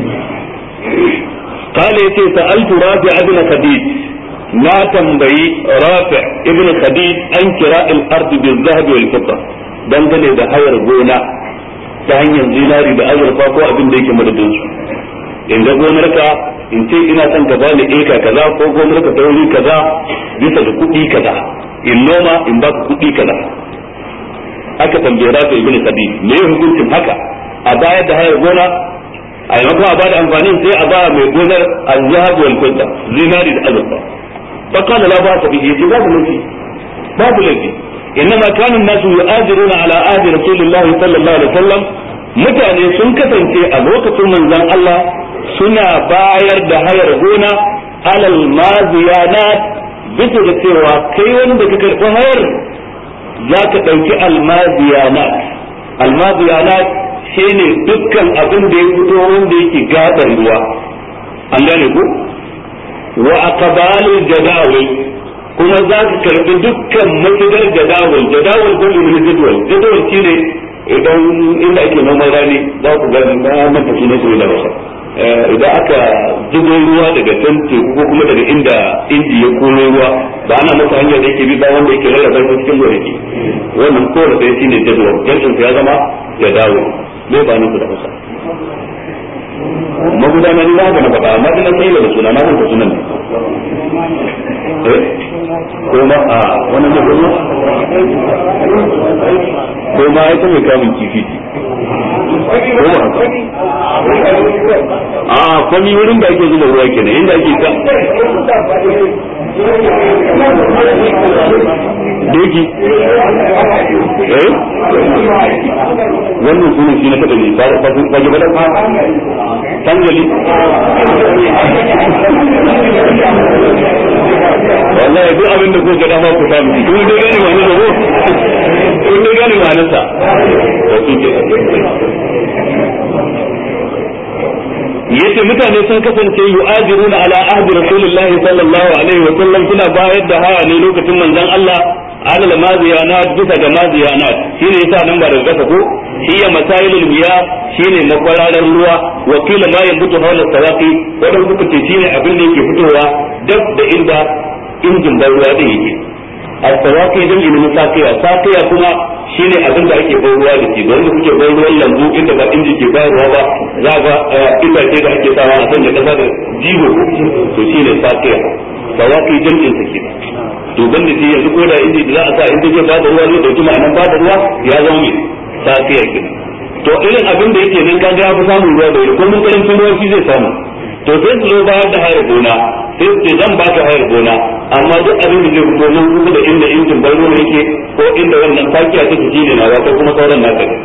قال يتي سألت رافع بن خديج na tambayi rafi ibn khadij an kira al-ard bil zahab wal fidda dangane da hayar gona ta hanyar zinari da azurfa ko abin da yake madadin su in ga gonarka in ce ina son ka bani eka kaza ko gonarka ta wuri kaza bisa da kuɗi kaza in noma in ba ku kuɗi kaza aka tambaye rafi ibn khadij me ya hukuncin haka a bayar da hayar gona a maimakon a bada amfanin sai a ba mai gonar al-zahab wal fidda zinari da azurfa فقال لا بأس به باب الذي باب الذي إنما كان الناس يؤاجرون على عهد رسول الله صلى الله عليه وسلم mutane sun kasance a lokacin manzon Allah suna bayar da hayar gona alal maziyanat bisa da cewa kai wanda ka karɓi hayar za ka ɗauki almaziyanat almaziyanat shine dukkan abin da ya fito wanda yake gabar ruwa an gane ku wa aqbalul jadawil kuma za ka karbi dukkan mashigar jadawil jadawil ko min jadwal jadwal shine idan inda ake noman rani za ku ga na manta sunan su da wasa idan aka zubo ruwa daga can teku ko kuma daga inda inji ya koro ruwa ba ana masa hanyar da yake bi ba wanda yake rarraba shi cikin gonaki wannan kowane ɗaya shine jadwal jantin ya zama jadawil me ba nan da wasa magudanar ruwa ga na faɗa amma ina sai da suna na manta sunan eh ko ma a wannan ne ko ko ma ai kuma kamun kifi ko ma a kwami wurin da ake zuba ruwa kenan inda ake ka doki eh wannan sunan shi na kada ne ba ba ba ba ba tangali wallahi duk abin da ko ga dama ku samu kun dai gane wani da ko kun dai gane wani sa to kike yace mutane sun kasance yu'ajiruna ala ahdi rasulillahi sallallahu alaihi wa sallam suna bayar da haya ne lokacin manzon Allah ala maziyanat bisa ga maziyanat shine yasa nan ba daga kasa ko hiya masailul miya shine makwararan ruwa wa kila ma yanbutu hawla sawaqi wadan kuka ce shine abin da yake fitowa dab da inda injin ban ruwa da yake as-sawaqi dan ilmi saqiya saqiya kuma shine abin da ake ban ruwa da shi wanda kuke ban ruwan lambu inda ba inji ke bayarwa ba za ga itace da ake sawa a sanya kasa da jigo to shine saqiya sawaqi jam'in sa kenan to ban da shi yanzu ko da inji da za a sa inda zai bada ruwa zai dauki ma'anan bada ruwa ya zama mai saqiya kenan to irin abin da yake nan kaga ya fi samun ruwa da wuri ko mun karancin ruwa shi zai samu to sai su zo bayar da hayar gona sai su ce zan baka hayar gona amma duk abin da zai fito nan kusa da inda injin bai ruwa yake ko inda wannan fakiya take shi ne na ko kuma sauran naka ne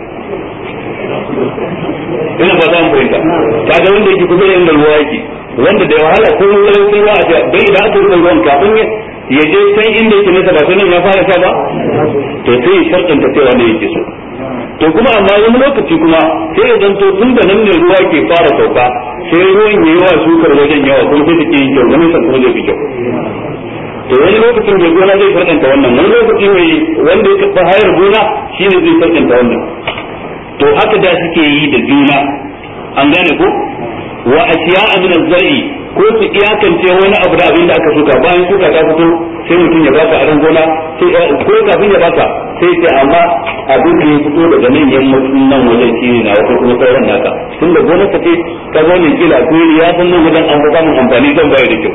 ina ba za mu fahimta kaga wanda yake kusa da inda ruwa yake wanda da wahala ko mun karancin ruwa a ce bai idan aka ruwa ruwan kafin ya je san inda yake nesa ba sai nan ya fara sha ba to sai ya sharɗanta cewa ne yake so to kuma amma wani lokaci kuma sai ya zanto tun da nan ne ruwa ke fara sauka sai ruwan yayi wa shukar wajen yawa kuma sai take yin kyau ganin sa kuma zai fi kyau to wani lokacin mai gona zai farkanta wannan wani lokaci mai wanda ya kafa hayar gona shine zai farkanta wannan to haka da suke yi da juna an gane ko wa ashiya'a min az-zar'i ko su iyakance wani abu da abin da aka shuka bayan shuka ta fito sai mutum ya baka aron gona sai ko kafin ya baka sai ce amma abin da ya fito daga nan yammacin nan wajen shi ne na wato kuma sauran naka tun da gonar ka ce ka zo ne kila ko ya san nan wajen an samun amfani zan bayar da kyau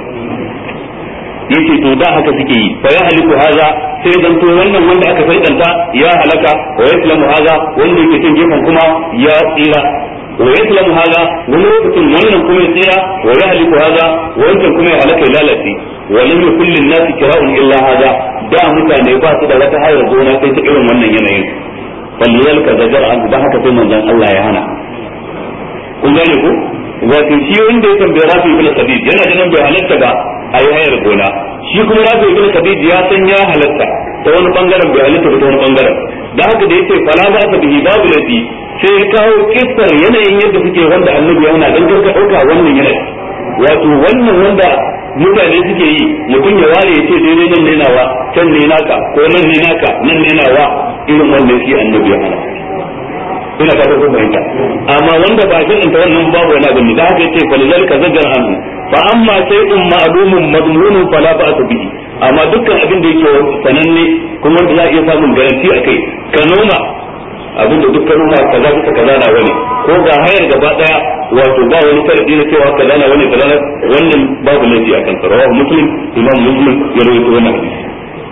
yace to da haka suke yi fa ya haliku haza sai dan to wannan wanda aka faidanta ya halaka wa yaslamu haza wanda yake cin gefen kuma ya tsira wa yaslamu haza wani lokacin wannan kuma ya tsira wa ya haliku haza wancan kuma ya halaka ya lalace wa lam yakul lin nas kira'un illa haza da mutane ba su da wata hayar gona sai ta irin wannan yanayin falliyalka zajar an da haka sai manzon Allah ya hana kun gane ko wato shi wanda ya tambaye Rafi ibn Sabid yana ganin bai halatta ba a yi hayar gona shi kuma Rafi ibn Sabid ya san ya halatta ta wani bangaren bai halatta ba ta wani bangaren da haka da yace fala ba ta bihi babu lati sai ya kawo kissar yanayin yadda suke wanda annabi yana dan karka dauka wannan yanayi wato wannan wanda mutane suke yi mutum ya ware ya ce daidai nan ne nawa can ne naka ko nan ne naka nan ne nawa irin wannan shi annabi ya hana ina ka ko bayanta amma wanda ba shi ta wannan babu wani abin da haka yace fa lizalika zajar an fa amma shay'un ma'lumun madmunun fala ba'su bihi amma dukkan abin da yake sananne kuma da za a iya samun garanti akai ka noma abin da dukkan noma kaza duka kaza na wani ko ga hayar gaba daya wato ba wani sharadi na cewa kaza na wani kaza wannan babu laifi akan sa rawahu muslim imam muslim ya rawaito wannan hadisi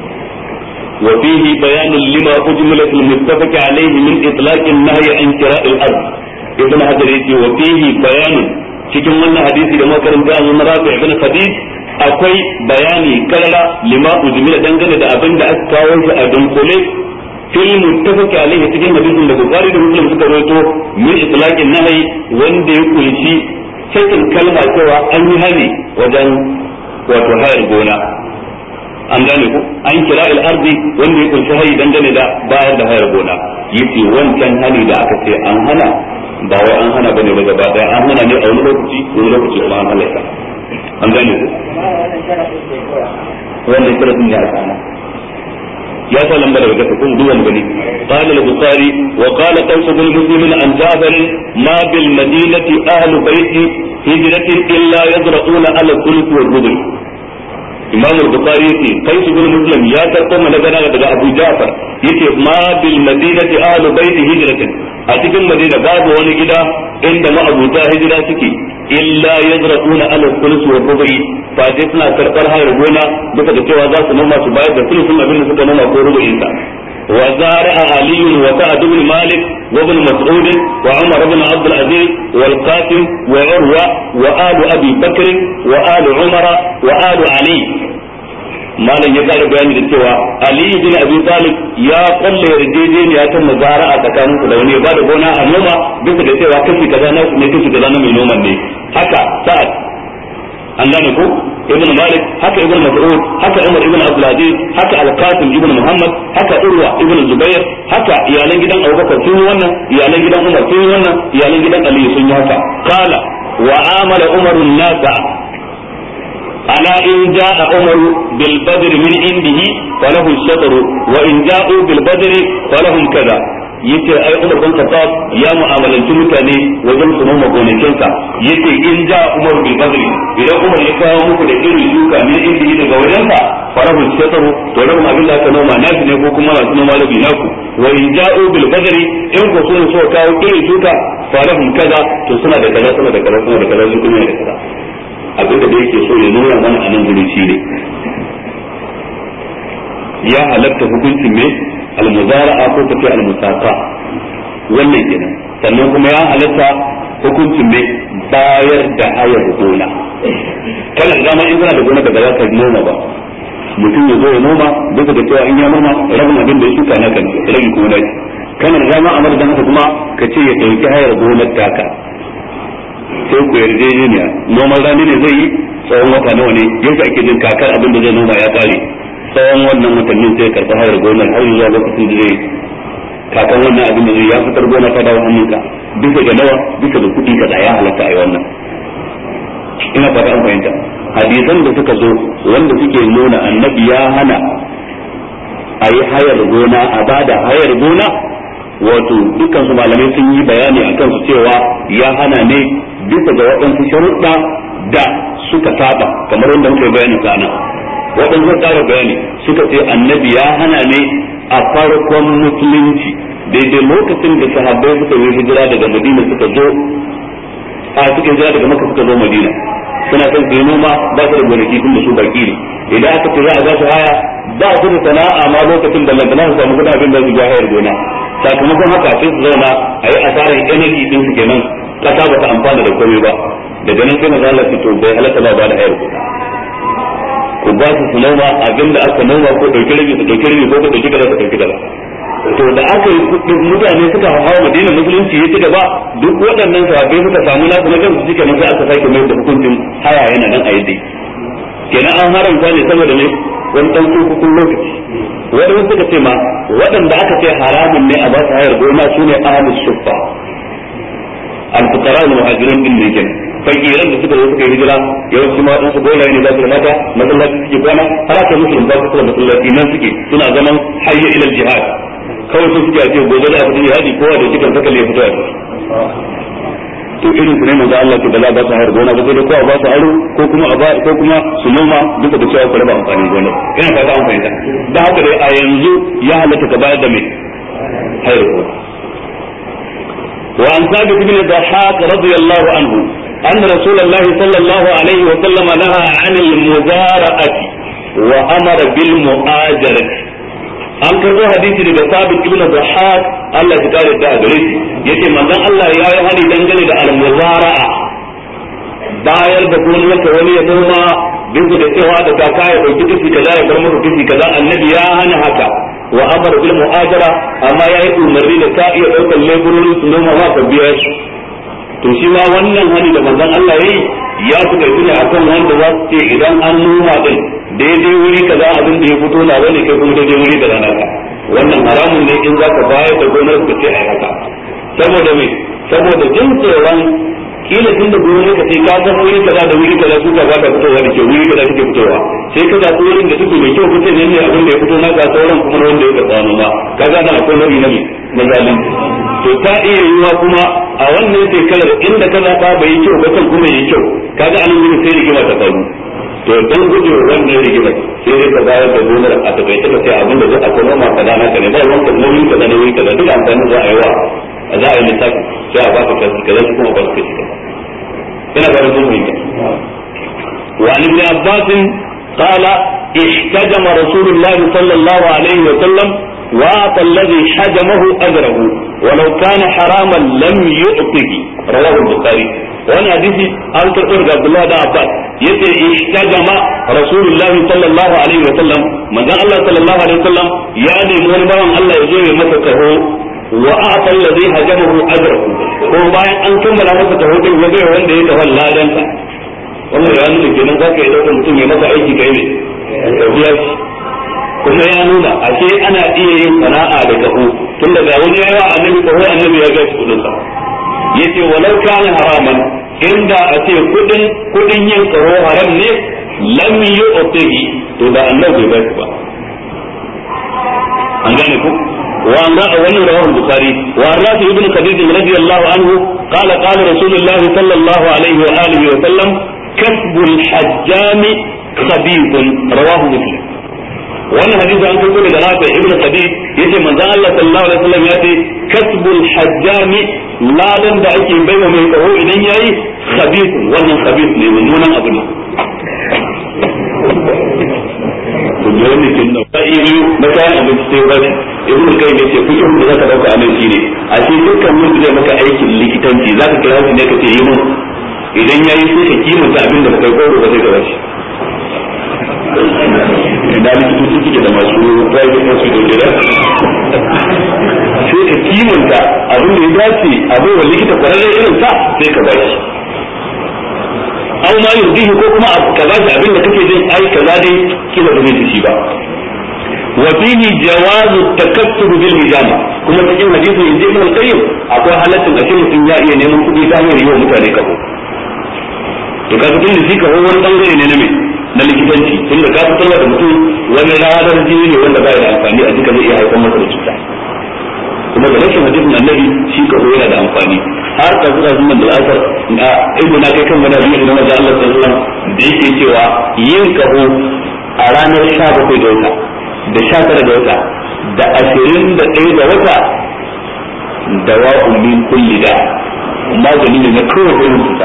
وفيه بيان لما أجمل في المتفق عليه من إطلاق النهي عن شراء الأرض ابن حجر يقول وفيه بيان cikin wannan hadisi da makaranta an Rafi ibn Khadij akwai bayani karara lima ujmila dangane da abin da aka kawo shi a dunkule fil muttafaq alaihi cikin hadisin da Bukhari da Muslim suka rawaito min itlaqin nahyi wanda ya kunshi cikin kalma cewa an yi hani wajen wato hayar gona an gane ku an kira al-ardi wanda ya kunshi hayi dangane da bayar da hayar gona yace wancan hani da aka ce an hana ba wai an hana bane ba gaba daya, an hana ne a wani lokaci wani lokaci kuma an halatta. An gane ku wannan sharadin ne a kana ya sa lamba daga kasa kun duwan gani. qala al-bukhari wa qala qais bin muslim an jabir ma bil madinati ahlu baiti hijratin illa yazra'una ala al-thuluth wal rubu'. imam al-bukhari yace qais bin muslim ya karɓo mana daga abu ja'far yace ma bil madinati ahlu baiti hijratin, a cikin madina babu wani gida inda ma'abuta hijira suke illa yazra'una ala al-thuluth wal rubu', fa dai suna karbar hayar gona duka da cewa za su noma su bayar da thuluthun abin da suka noma ko rubu'in sa. wa zara'a ali wa sa'd ibn malik wa ibn mas'ud wa umar ibn abd al-aziz wal qasim wa urwa wa alu abi bakr wa alu umar wa alu ali. malam ya kara bayani da cewa ali bin abi talib ya kulle yarjejeniya ta muzara'a tsakanin su da wani ya bada gona a noma bisa da cewa kashi kaza na ne kashi kaza na mai noman ne. haka sa'ad an gane ko ibn malik, haka ibn mas'ud, haka umar ibn abdul aziz, haka al-qasim ibn muhammad, haka urwa ibn zubair, haka iyalan gidan abubakar sun yi wannan, iyalan gidan umar sun yi wannan, iyalan gidan ali sun yi haka. qala wa amala umarun nasa على إن جاء عمر بالبدر من عنده فله الشطر وإن جاءوا بالبدر فلهم كذا. yace ai Umar bin Khattab ya mu'amalanci mutane wajen su noma gonakinsa, yace in ja Umar bil Badri, idan Umar ya kawo muku da irin shuka ne inda yi daga wajensa farahu shataru, to lahum abin da aka noma nafi ne ko kuma masu noma rabi naku. wa in ja'u bil Badri, in ko sun so kawo irin shuka falahum kaza, to suna da kaza suna da kaza suna da kaza su kuma da kaza. abinda da yake so ya nuna mana a nan gurin shi ne ya halatta hukuncin mai almuzara'a ko tafi almusaqa, wannan kenan. sannan kuma ya halatta hukuncin mai bayar da hayar gona. kana da dama in kana da gona da ba za ka noma ba, mutum ya zo ya noma duka da cewa in ya noma rabin abin da ya shuka na kan rabi kuma na ci. kana da dama a madadin haka kuma ka ce ya ɗauki hayar gonar taka, sai ku yarjejeniya noman rani ne zai yi tsawon wata nawa ne, yanzu ake jin kakar abin da zai noma ya kare, tsawon wannan watannin sai karɓi hayar gonar har zuwa lokacin da zai kakan wannan abin da zai ya fitar gona ta dawo hannunka bisa ga nawa bisa ga kuɗi kaza ya halatta a yi wannan. ina fata an fahimta. hadisan da suka zo wanda suke nuna annabi ya hana a yi hayar gona a bada hayar gona, wato dukkan su malamai sun yi bayani akan su cewa ya hana ne bisa ga waɗansu sharuɗa da suka saba kamar wanda muka yi bayani sana. waɗansu tsara bayani suka ce annabi ya hana ne a farkon musulunci, daidai lokacin da sahabbai suka yi hijira daga madina suka zo a suka hijira daga maka suka zo madina, suna son su yi noma ba su da gonaki tun da su baki ne. idan aka ce za a za su haya ba su da sana'a ma lokacin da lantana su samu kuɗa abin da su ja hayar gona, sakamakon haka sai su zauna a yi asarar energy din su kenan, kasa ba ta amfana da komai ba. daga nan sai maza Allah to bai halatta ba ba da hayar gona, ku ba su su noma abin da aka noma ko ɗauki rabi su ɗauki rabi ko ku ɗauki kaza su ɗauki kaza. to da aka yi mutane suka hawa madina musulunci ya ci gaba, duk waɗannan sahabbai suka samu nasu na kansu suke nan sai aka sake mai da hukuncin haya yana nan a yadda kenan an haramta ne saboda ne wani ɗan kurkukun lokaci. waɗanda suka ce ma waɗanda aka ce haramun ne a ba su hayar gona su ne ahlus suffa al-fuqara al-muhajirin din ne kenan, fakiran da suka zo suka yi hijira yawanci ma waɗansu golaye ne za su da mata masallaci suke kwana har aka musulun ba su kula masallaci nan suke suna zaman hayya ilal jihad, kawai sun suke a ce gobe da a fita jihadi kowa da cikin sakali ya fito a ciki. to irin su ne manzo Allah ke da za ba su hayar gona ba sai dai ko a ba su aro ko kuma a ba ko kuma su noma duka da cewa ku raba amfanin gona. ina fata an fahimta. da haka dai a yanzu ya halatta ka bayar da mai hayar gona. wa an sabit bin Dhahhak radiyallahu anhu anna Rasulullah sallallahu alaihi wa sallam naha 'anil muzara'ati wa amara bil mu'ajarati. an karɓo hadisi daga sabit ibn Dhahhak Allah ya kare da gare shi yace manzon Allah ya yi hali dangane da al-muzara'a, bayar da gonarka wani ya noma duk da cewa da kaka ya dauki kifi kaza ya bar maka kifi kaza, annabi ya hana haka. wa amara bil mu'ajara, amma ya yi umarni da ka iya daukar leburorin su noma ma ka biya su. to shi ma wannan hali da manzon Allah yayi ya fi karfi ne akan wanda za su ce idan an noma din daidai wuri kaza abin da ya fito na wani kai kuma daidai wuri da rana ka, wannan haramun ne in zaka bayar da gonar ka ce ai haka. saboda me saboda jin tsoron kila tun da gurin ka sai ka san wuri kaza da wuri kaza suka ba ta fitowa da ke wuri kaza take fitowa sai ka zaɓi wurin da suke mai kyau kuce ne abin da ya fito na ga sauran kuma wanda ya karɓa noma kaga na akwai nau'i na na zalunci to ta iya yiwa kuma a wannan shekarar inda ka zaɓa bai yi kyau ba kan kuma yi kyau kaga anan gurin sai rigima ta faru to dan guje wannan rigima sai dai ka bayar da gonar a takaice ka sai abin da zai akwai noma kaza na ne ba wannan nauyi kaza ne wuri kaza duk amfani za a yi wa za a yi lissafi sai a ba ka kaza kaza kuma ba ka kashi kaza ina ba da kuma وعن ابن عباس قال احتجم رسول الله صلى الله عليه وسلم وأعطى الذي حجمه أجره ولو كان حراما لم يعطه رواه البخاري وانا حديثي أنكر أرد عبد الله بن عباس يتي احتجم رسول الله صلى الله عليه وسلم من الله صلى الله عليه وسلم يعني من بان الله يجوي مسكه وأعطى الذي حجمه أجره هو باين أن كمل مسكه وجوي وانده يتولى دنسا wannan ya nuna kenan za ka yi ɗaukar mutum ya masa aiki kai ne ka biya shi kuma ya nuna ashe ana iya yin sana'a da kaho tun daga wani yawa annabi kaho annabi ya ga kudin sa yace walau kana haraman inda a ce kudin kudin yin kaho haram ne lam yu'tihi to da annabi bai ba an gane ku وعن wannan رواه البخاري وعن رافع بن خديج رضي الله عنه قال قال رسول الله صلى الله عليه وآله وسلم كسب الحجام خبيث رواه مسلم wannan hadisi an kai daga Rafi ibn Khadij yace manzo Allah sallallahu alaihi wasallam yace kasbul hajjami ladan da ake baiwa mai kaho idan yayi khabith wannan khabith ne mummunan abu ne to ne kin da sai na kayan abinci sai ba ibn kai ne ce kuke da zaka dauka anan shine a ce dukkan mun da maka aikin likitanci zaka kira shi ne kace yi mun idan yayi sai ka kimanta abin da kai goro ba zai gaba shi da likitoci suke da masu private hospital da sai ka kimanta abin da ya dace abin wa likita kwararre irin sa sai ka bashi aw ma yurdihi ko kuma ka bashi abin da kake jin ai kaza dai kila da zai ci ba wa fihi jawazu takassub bil hijama kuma cikin hadisin inji ibn al-qayyim akwai halaccin da mutum ya iya neman kuɗi ta hanyar yiwa mutane kabo to kaga tun da shi kabo wani bangare ne na me na likitanci tunda ka fitarwa da mutum wani radar jini ne wanda ba ya da amfani a duka zai iya haifar masa da cuta kuma da rashin hadisin annabi shi kaho yana da amfani har ka zuwa zuman da asar na ido na kai kan wani abin da manzo Allah sallallahu alaihi wasallam da yake cewa yin kaho a ranar sha bakwai ga wata da sha tara ga wata da ashirin da ɗaya ga wata dawa'un min kulli da magani ne na kowace irin cuta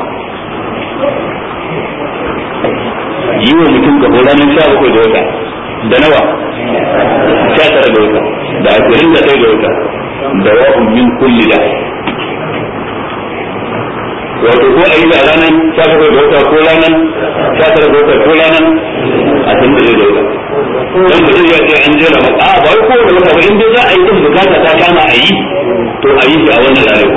yi wa mutum ka ranar sha bakwai da wata da nawa sha tara da wata da ashirin da ɗaya da wata da wa'un min kulli da wato ko a yi da ranar sha bakwai da wata ko ranar sha tara da wata ko ranar ashirin da ɗaya da wata don da zai yace an jera ba a ba ko da wata ba in dai za a yi din bukata ta kama a yi to a yi shi a wannan ranar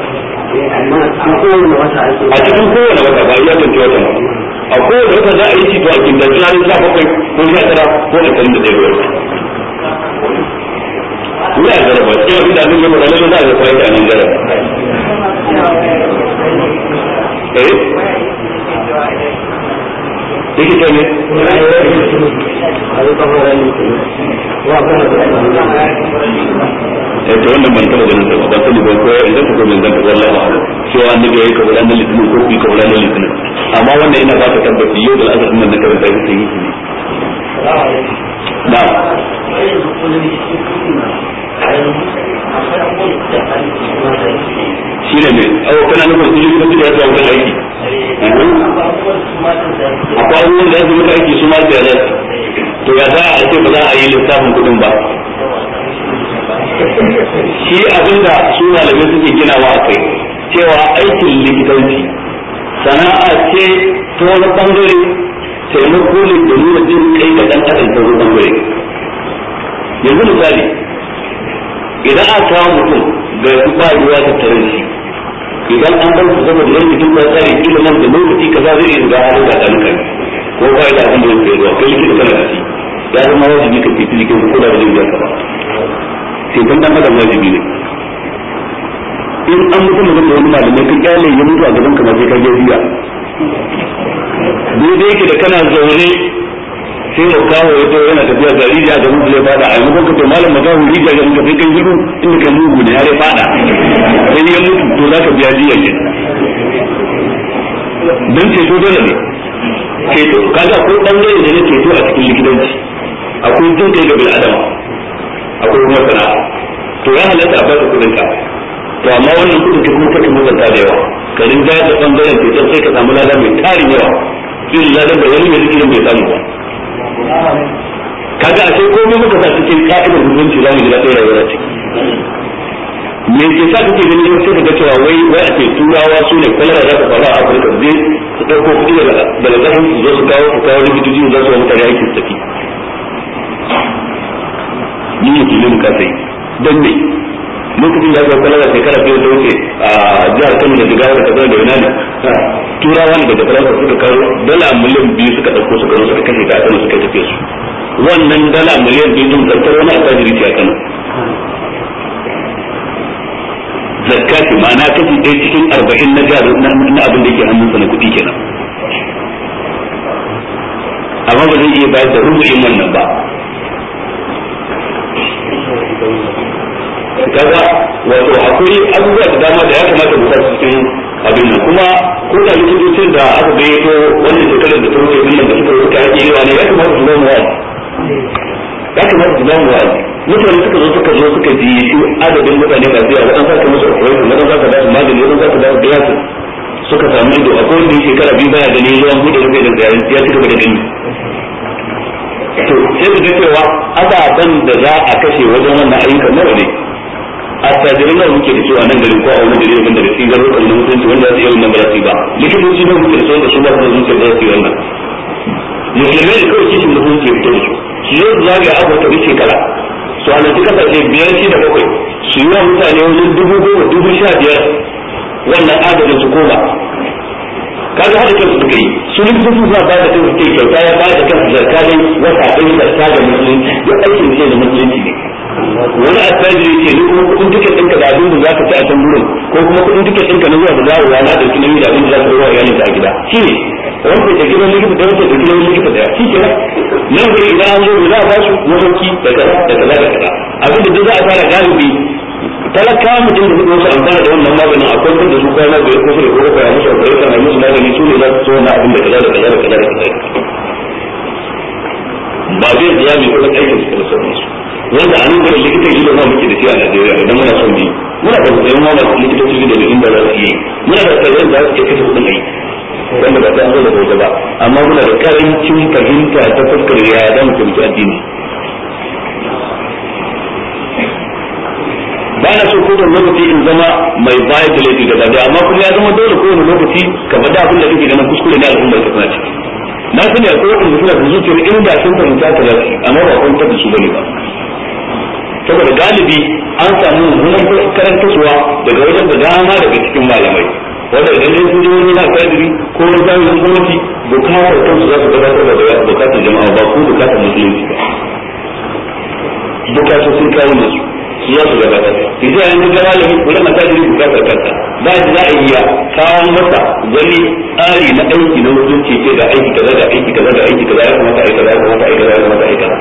a cikin kowane wata ba iya kance wata ba a kowane wata za a yi shi to a kinta ranar sha bakwai ko sha tara ko ashirin da ɗaya wata ina jaraba sai abin da abin gaba da lalle za a zai a nan jaraba eh yake ce ne eh to wannan ban taba ganin ba ban sani ba ko idan ka gobe zan ta wallahi ba cewa annabi yayi ka wala nan litinin ko ki ka wala nan litinin amma wannan ina ba ka tabbaci yau da azar nan da karanta yake yi ne na shi ne ne awo kana nufin su yi kuma ya zuwa kan aiki akwai abubuwan da ya zuwa aiki su ma da to ya za a ce ba za a yi lissafin kudin ba shi abinda su malamai suke ginawa a kai cewa aikin likitanci sana'a ce ta wani bangare taimako ne da nuna jin kai ga dan adam ta wani bangare yanzu misali idan aka kawo mutum ga su ba ruwa ta tare shi idan an bar su saboda yan jikin ba tsari kila nan da lokaci kaza zai iya zuwa halin da ɗanukan ko ba da abin da yake ruwa kai likita kana da shi ya zama wajibi ka fiti jikin ko da wajen biya ka ba sai dan dan adam wajibi ne in an mutu mutum da wani malamai kan kyale ya mutu a gaban kamar sai ka je biya daidai yake da kana zaune sai mu kawo ya to yana tafiya ga rijiya ga mutu zai fada a yi mutum ka malam ma kawo rijiya ga mutu kai kan gidu inda kan mugu ne ya dai fada sai ya mutu to za ka biya jiya ke don ceto dole ne ceto kaga akwai bangare da na ceto a cikin likitanci akwai jin kai ga bil adama akwai kuma sana'a to ya halatta a baka kudin ka to amma wannan kudin ka kuma kake muzanta da yawa ka rinja da bangaren ceton sai ka samu lada mai tarin yawa irin ladan da wani mai zikirin bai samu ba kaga a sai komai muka sa cikin ka'idar hukunci za mu ji daɗin rayuwa ciki me ke sa kake ganin yau sai ka ga cewa wai wai a ce turawa su ne kwalara za ka fara a Afirka zai su ɗauko kuɗi daga daga ƙasar su zo su kawo su kawo likitoci za su wa mutane aiki su tafi ni ne kilin ka sai don me lokacin da aka kwalara shekara biyu ta wuce a jihar Kano da Jigawa da Kaduna da Yunani turawa ne daga Faransa suka kawo dala miliyan biyu suka ɗauko suka zo suka kashe ta a Kano suka tafi su wannan dala miliyan biyu din zartar wani attajiri ce a Kano zakati ma'ana kashi ɗaya cikin arba'in na jari na abin da ke hannunsa na kuɗi kenan amma ba zai iya bayar da rubu'in wannan ba kaga wato akwai abubuwa da dama da ya kamata mu sa cikin abin nan kuma ko da likitocin da aka gayyato wannan shekarar da ta wuce din da suka suka yake yi ne ya kamata su zama wani ya kamata su zama wani mutane suka zo suka zo suka ji shi adadin mutane masu yawa wadan saka musu operation wadan saka da su magani wadan saka da su yasu suka samu ido akwai wanda shekara biyu baya gani zuwa buɗe rufe da ya ci gaba da gani to sai da cewa ababen da za a kashe wajen wannan ayyukan nawa ne a tajirin da muke da cewa nan garin ko a wani gari wanda da cikin garurukan na mutunci wanda za su yi wannan ba za su yi ba likitoci ne muke da su da su ba su da zuciya za su yi wannan musulmai da kawai kishin da muke fito da su su zo su zagaya afirka duk shekara su halarci kasashe biyar shi da bakwai su yi wa mutane wajen dubu goma dubu sha biyar wannan adadin su koma kaga hada kansu suka yi su likitoci suna ba da kansu kai kyauta ya ba da kansu zarka dai wata ɗaya zarka da musulunci duk aikin ce da musulunci ne wani attajiri ce ni kuma kudin tiket ɗinka da abin da za ka ci a can gurin ko kuma kudin tiket ɗinka na zuwa da dawowa na ɗauki nauyi da abin da za ka zuwa iyalin a gida shi ne wanda ke gidan likita da wanda ke gidan likita da shi ke nan guri idan an zo za a ba su masauki da kaza da kaza da kaza abin da duk za a fara galibi talaka mutum da suka wasu amfana da wannan maganin akwai wanda su kwana biyar ko sai ko ko ya musu akwai kana musu magani su ne za su so na abin da kaza da kaza da kaza da kaza ba zai biya mai kudin aikin su da sauransu wanda a nan gurin likitan ido ma muke da shi a Najeriya idan muna son bi muna da tsayin ma masu likitoci ido da inda za su yi muna da tsayin da za su iya kashe kudin aiki wanda ba ta zo da bauta ba amma muna da karancin fahimta ta fuskar ya da mu tafi addini ba na so kowane lokaci in zama mai bayar da laifi gaba da amma kuma ya zama dole kowane lokaci ka faɗa abin da kake ganin kuskure ne al'ummar ka tana ciki na sani akwai wanda suna da zuciyar inda sun fahimta ta zasu amma ba kun tabbata su bane ba saboda galibi an samu mummunan karantarwa daga wajen da dama daga cikin malamai wanda idan ne sun je wani na kadiri ko wani jami'in gwamnati bukatar kansu za su gabatar da bukatar jama'a ba ko bukatar musulunci ba bukatar sun kawo da su su za su gabatar idan an ga malami wani na kadiri bukatar kansa ba shi za a yi ya kawo masa wani tsari na aiki na musulunci ce da aiki kaza da aiki kaza da aiki kaza ya kamata a yi kaza ya kamata a yi kaza ya kamata a yi kaza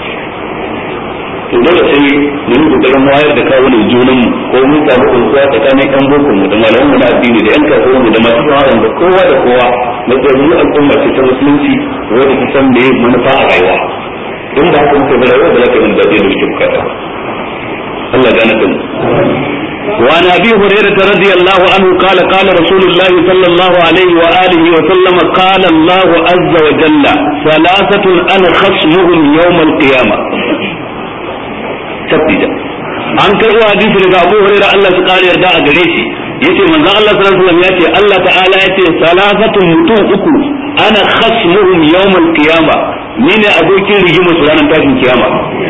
to dole sai mu yi kokarin wayar da kawunan junan mu ko mun samu kuntuwa tsakanin yan bokon mu da malaman mu na addini da yan kasuwan mu da masu shawara da kowa da kowa na tsarin al'umma ce ta musulunci wanda ta san meye manufa a rayuwa in ba haka muka bi rayuwa ba za ka yi da da muke bukata Allah ya gane mu وعن ابي هريره رضي الله عنه قال قال رسول الله صلى الله عليه واله وسلم قال الله عز وجل ثلاثه انا خصمهم يوم القيامه tabbija an karɓo hadisi daga Abu Hurairah Allah ya kare yarda a gare shi yace manzo Allah sallallahu alaihi wasallam yace Allah ta'ala yace salasatun mutum uku ana khasmuhum yawm al-qiyamah ni ne abokin rigima su ranar tashin kiyama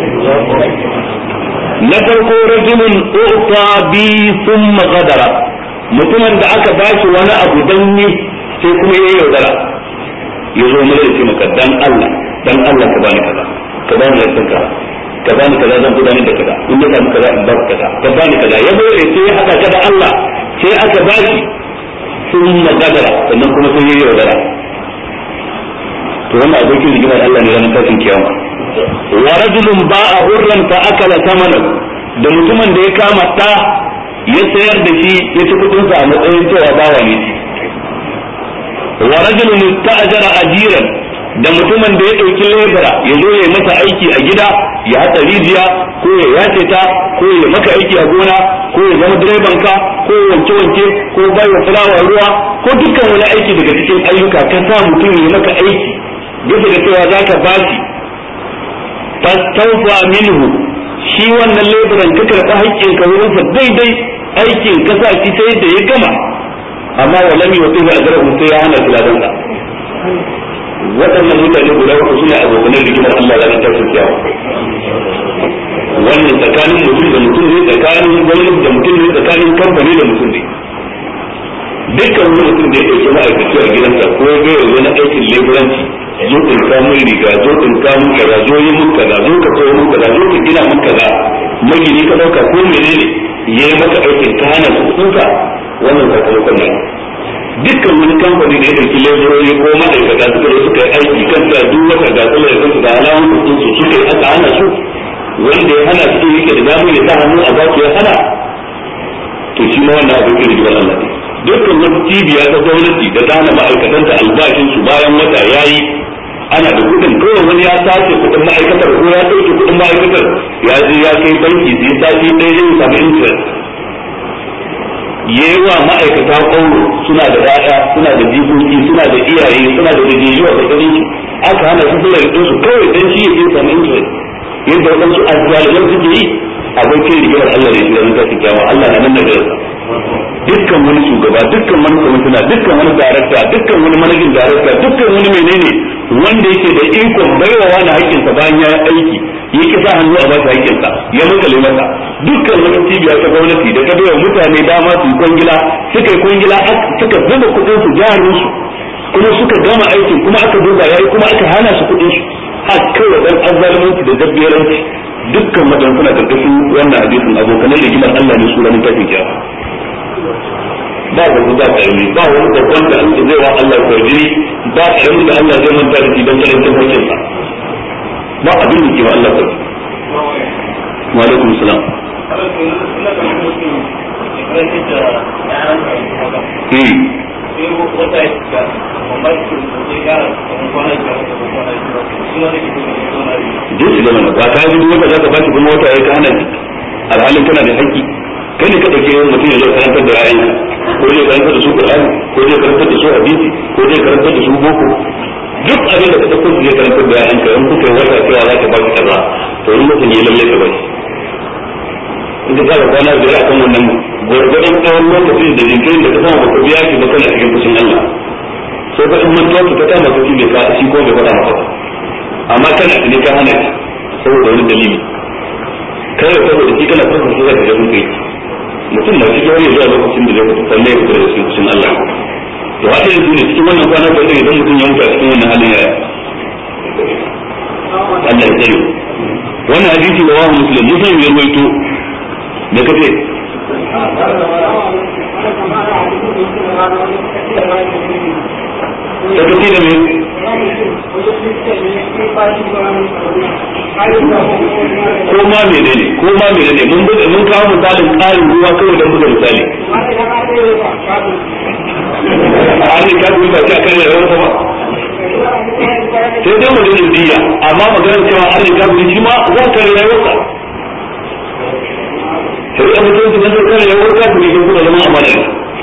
na farko rajulun uta bi thumma ghadara mutumin da aka bashi wani abu dan ni sai kuma yayi yaudara yazo mai da ce maka dan Allah dan Allah ka bani kaza ka bani yardanka ka bani kaza zan gudanar da kaza in ya samu kaza in ba kaza ka bani kaza ya zo sai ya hada ka da Allah sai aka bashi sun magadara sannan kuma sai yayi yaudara to wannan abokin rigimar Allah ne ranar tashin kiyama wa rajulun ba'a hurran fa akala thamanan da mutumin da ya kama ta ya sayar da shi ya ci kudin sa a matsayin cewa bawa ne wa rajulun ista'jara ajiran da mutumin da ya dauki lebura ya zo ya masa aiki a gida ya hada rijiya ko ya yace ta ko ya maka aiki a gona ko ya zama direban ka ko wanke wanke ko bai wa fulawa ruwa ko dukkan wani aiki daga cikin ayyuka ka sa mutum ya maka aiki bisa da cewa zaka bashi fastawfa minhu shi wannan leburan ka karɓa haƙƙin ka wurin sa daidai aikin ka sa shi sai da ya gama amma walam yuti bi ajrahu sai ya hana filadan sa waɗannan mutane guda uku suna abokan rigimar Allah ranar tashin kiyama wannan tsakanin mutum da mutum ne tsakanin gwamnati da mutum ne tsakanin kamfani da mutum ne dukkan wani mutum da ya ɗauki ma'aikaci a gidansa ko ya gaya wani aikin leburanci zo in kamun riga zo in kamun kaza zo yi mun kaza zo ka koyo mun kaza zo ka gina mun kaza magini ka ɗauka ko menene ya yi maka aikin ka hana su kuɗinka wannan sakamakon nan dukkan wani kamfani da ya ɗauki leburori ko ma'aikata suka zo suka yi aiki kan ta duk wata gasar da kansu da alamun kuɗin su suka yi aka hana su wanda ya hana su yake da zamu ya sa hannu a baki ya hana to shi ma wannan abin da jibar Allah ne dukkan wata cibiya ta gwamnati da ta hana ma'aikatanta albashin su bayan wata yayi ana da kudin kawai wani ya sace kudin ma'aikatar ko ya dauke kudin ma'aikatar ya je ya kai banki sai sati ɗaya zai samu interest yewa ma'aikata kauro suna da raya suna da jikoki suna da iyaye suna da rijiyoyi a tsakanin su aka hana su dole da su kawai dan shi yake samu interest yadda wadansu azzaliman suke yi abokin rigimar Allah ne shi da mutum ta kiyama Allah na nan da garsa dukkan wani shugaba dukkan wani kwamishina dukkan wani darakta dukkan wani manajin darakta dukkan wani menene wanda yake da ikon baiwa wani haƙƙinsa bayan ya aiki yake sa hannu a bashi haƙƙinsa ya mutale masa dukkan wani cibiya ta gwamnati da ta baiwa mutane dama su yi kwangila suka yi kwangila suka zuba kuɗin su jarin su kuma suka gama aikin kuma aka duba yayi kuma aka hana su kuɗin su har kawai dan azzalimanci da dabbiyaranci dukkan madan suna karkashin wannan hadisin abokanan rigimar Allah ne su ranar tashin kiyama ba wani ba karami ba wani babban da Allah zai wa Allah kwarjini ba karami da Allah zai manta da shi don karancin hakkinsa ba abin da ke wa Allah kwarjini wa alaikum salam jinsi da mana ba ta yi duk wata za ka ba shi kuma wata ya ka hana alhalin kana da haƙƙi kai ne ka dauke mutum ya zo karantar da yayin ko zai karantar da su Qur'ani ko zai karantar da su hadisi ko zai karantar da su boko duk abin da ka dauko zai karantar da yayin ka in kuka wata cewa za ka ba shi kaza to in mutum ya lalle ka ba shi in ka ga kwana biyar akan wannan gurgurdan tsawon lokacin da jinkirin da ka samu ba ka biya shi ba kana cikin fushin Allah sai ba in mantuwa ka ta masa shi bai ka shi ko bai faɗa maka amma kana ne ka hana shi saboda wani dalili kai da saboda shi kana fasa shi zaka ga kai mutum na cikin wani zuwa lokacin da zai fita sannan ya fita da cikin fushin Allah to haka yanzu ne cikin wannan kwana da zai idan mutum ya mutu a cikin wannan halin yaya Allah ya tsare wannan hadisi da wa muslim muslim ya ruwaito da kace ta kace da me ko ma menene ko ma menene mun buga mun kawo misalin ƙarin ruwa kawai da buga misali a ne ka duba ta kan rawar ba sai dai maganar diya amma maganar cewa an ka duba shi ma za ka rawar sa sai a mutum su nan kan rawar ka ne kuma zama amana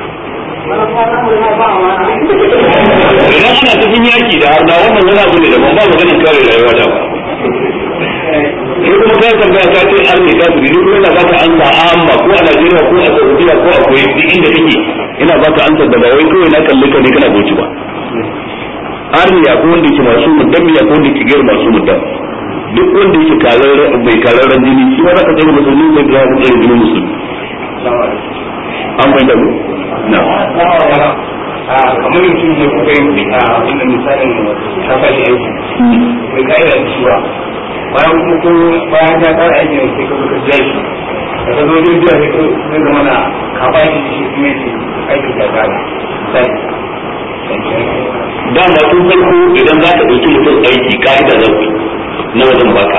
idan ana cikin yaki da har da wannan wani abu ne da ban ba maganin kare rayuwa da ba sai kuma kai tambaya ka ce an ne kafiri duk yana ba ka ansa amma ko a Najeriya ko a Saudiya ko a Kuwait duk inda kake ina ba ka ansa da ba wai kawai na kalle ka ne kana goci ba arniya ko wanda yake masu muddam ya ko wanda yake gairu masu muddam duk wanda yake kalar bai kalar jini shi ba za ka tsare musulmi sai da ya tsare jinin musulmi an bai da mu na kamar mutum ne kuka yi a inda misalin kafa da aiki mai ka'ida cewa bayan mutum bayan ya fara aiki ne sai ka zo ka jai da ka zo jin biya sai ka zama na ka ba shi shi kuma shi aiki da gaba sai da ba tun farko idan za ka ɗauki mutum aiki ka'ida za ku na wajen baka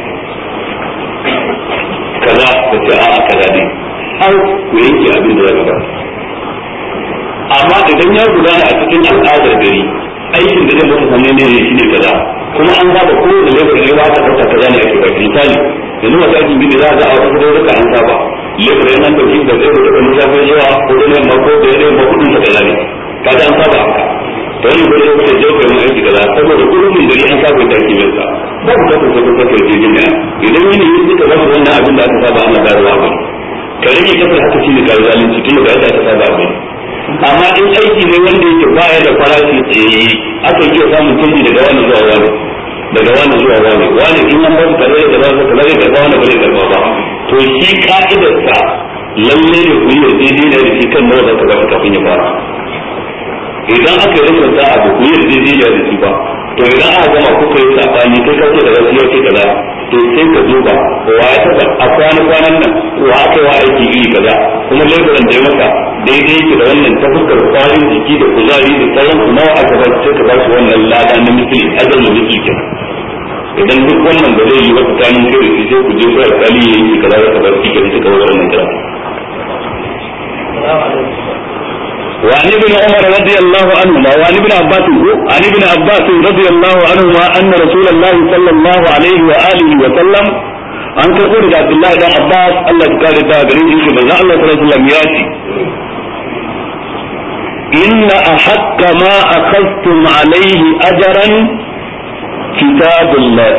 kaza da ce a'a kaza ne har ku yanke abin da ya gaba amma idan ya gudana a cikin al'adar gari aikin da zai masa sannan ne shi ne kaza kuma an saba ko da lebar ne ba ta fata kaza ne ake baki misali yanzu masu aikin gini za a ga a wasu gudunuka an saba lebar yana ɗauki da zai rubuta kan musafir zuwa ko da yamma ko da yamma kudin sa kaza ne kaza an saba haka to wani gwada ya kuka jefa yin aiki kaza saboda kudin gari an saba da ake yansa ba ku tafi sai kuka kai jirgin da idan yini yin suka zama wannan abin da aka saba ana daruwa ba ka rage kasar haka shi ne kare zalunci tun da yadda aka saba abin amma in aiki ne wanda yake baya da farashi tsaye aka iya samun canji daga wani zuwa wani daga wani zuwa wani wani in an ba su kare da ba su kare da wani ba zai karba ba to shi ka'idarsa lalle ne ku yi yarjejeniya da shi kan nawa za ka ba kafin ya fara idan aka yi rashin sa'a ba ku yi yarjejeniya da shi ba to idan aka gama kuka yi sabani kai ka ce da wasu yau ce kaza to sai ka duba wa ya taba a kwana kwanan nan wa aka yi wa aiki iri kaza kuma leburan da ya maka daidai yake da wannan ta fuskar kwarin jiki da kuzari da sauran su nawa aka ba sai ka ba shi wannan lada na misali azal na misali kenan idan duk wannan ba zai yi wa tsakanin kai da shi sai ku je ku alƙali ya yi kaza ka ba shi kenan suka wa wannan kira وعن ابن عمر رضي الله عنهما وعن ابن عباس عن ابن عباس رضي الله عنهما أن رسول الله صلى الله عليه وآله وسلم أن تقول عبد الله بن عباس الله قال تابعين إنك من الله صلى الله عليه وسلم ياتي إن أحق ما أخذتم عليه أجرا كتاب الله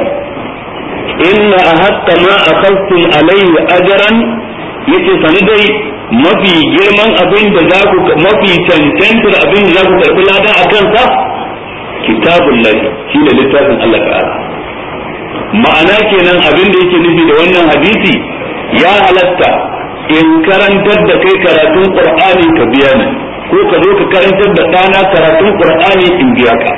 إن أحق ما أخذتم عليه أجرا يتسندي mafi girman abin da za ku mafi cancantar abin da za ku karɓi lada a kansa kitabun lahi shi ne littafin Allah ta'ala ma'ana kenan abin da yake nufi da wannan hadisi ya halatta in karantar da kai karatun qur'ani ka biya ni ko ka zo ka karantar da ɗana karatun qur'ani in biya ka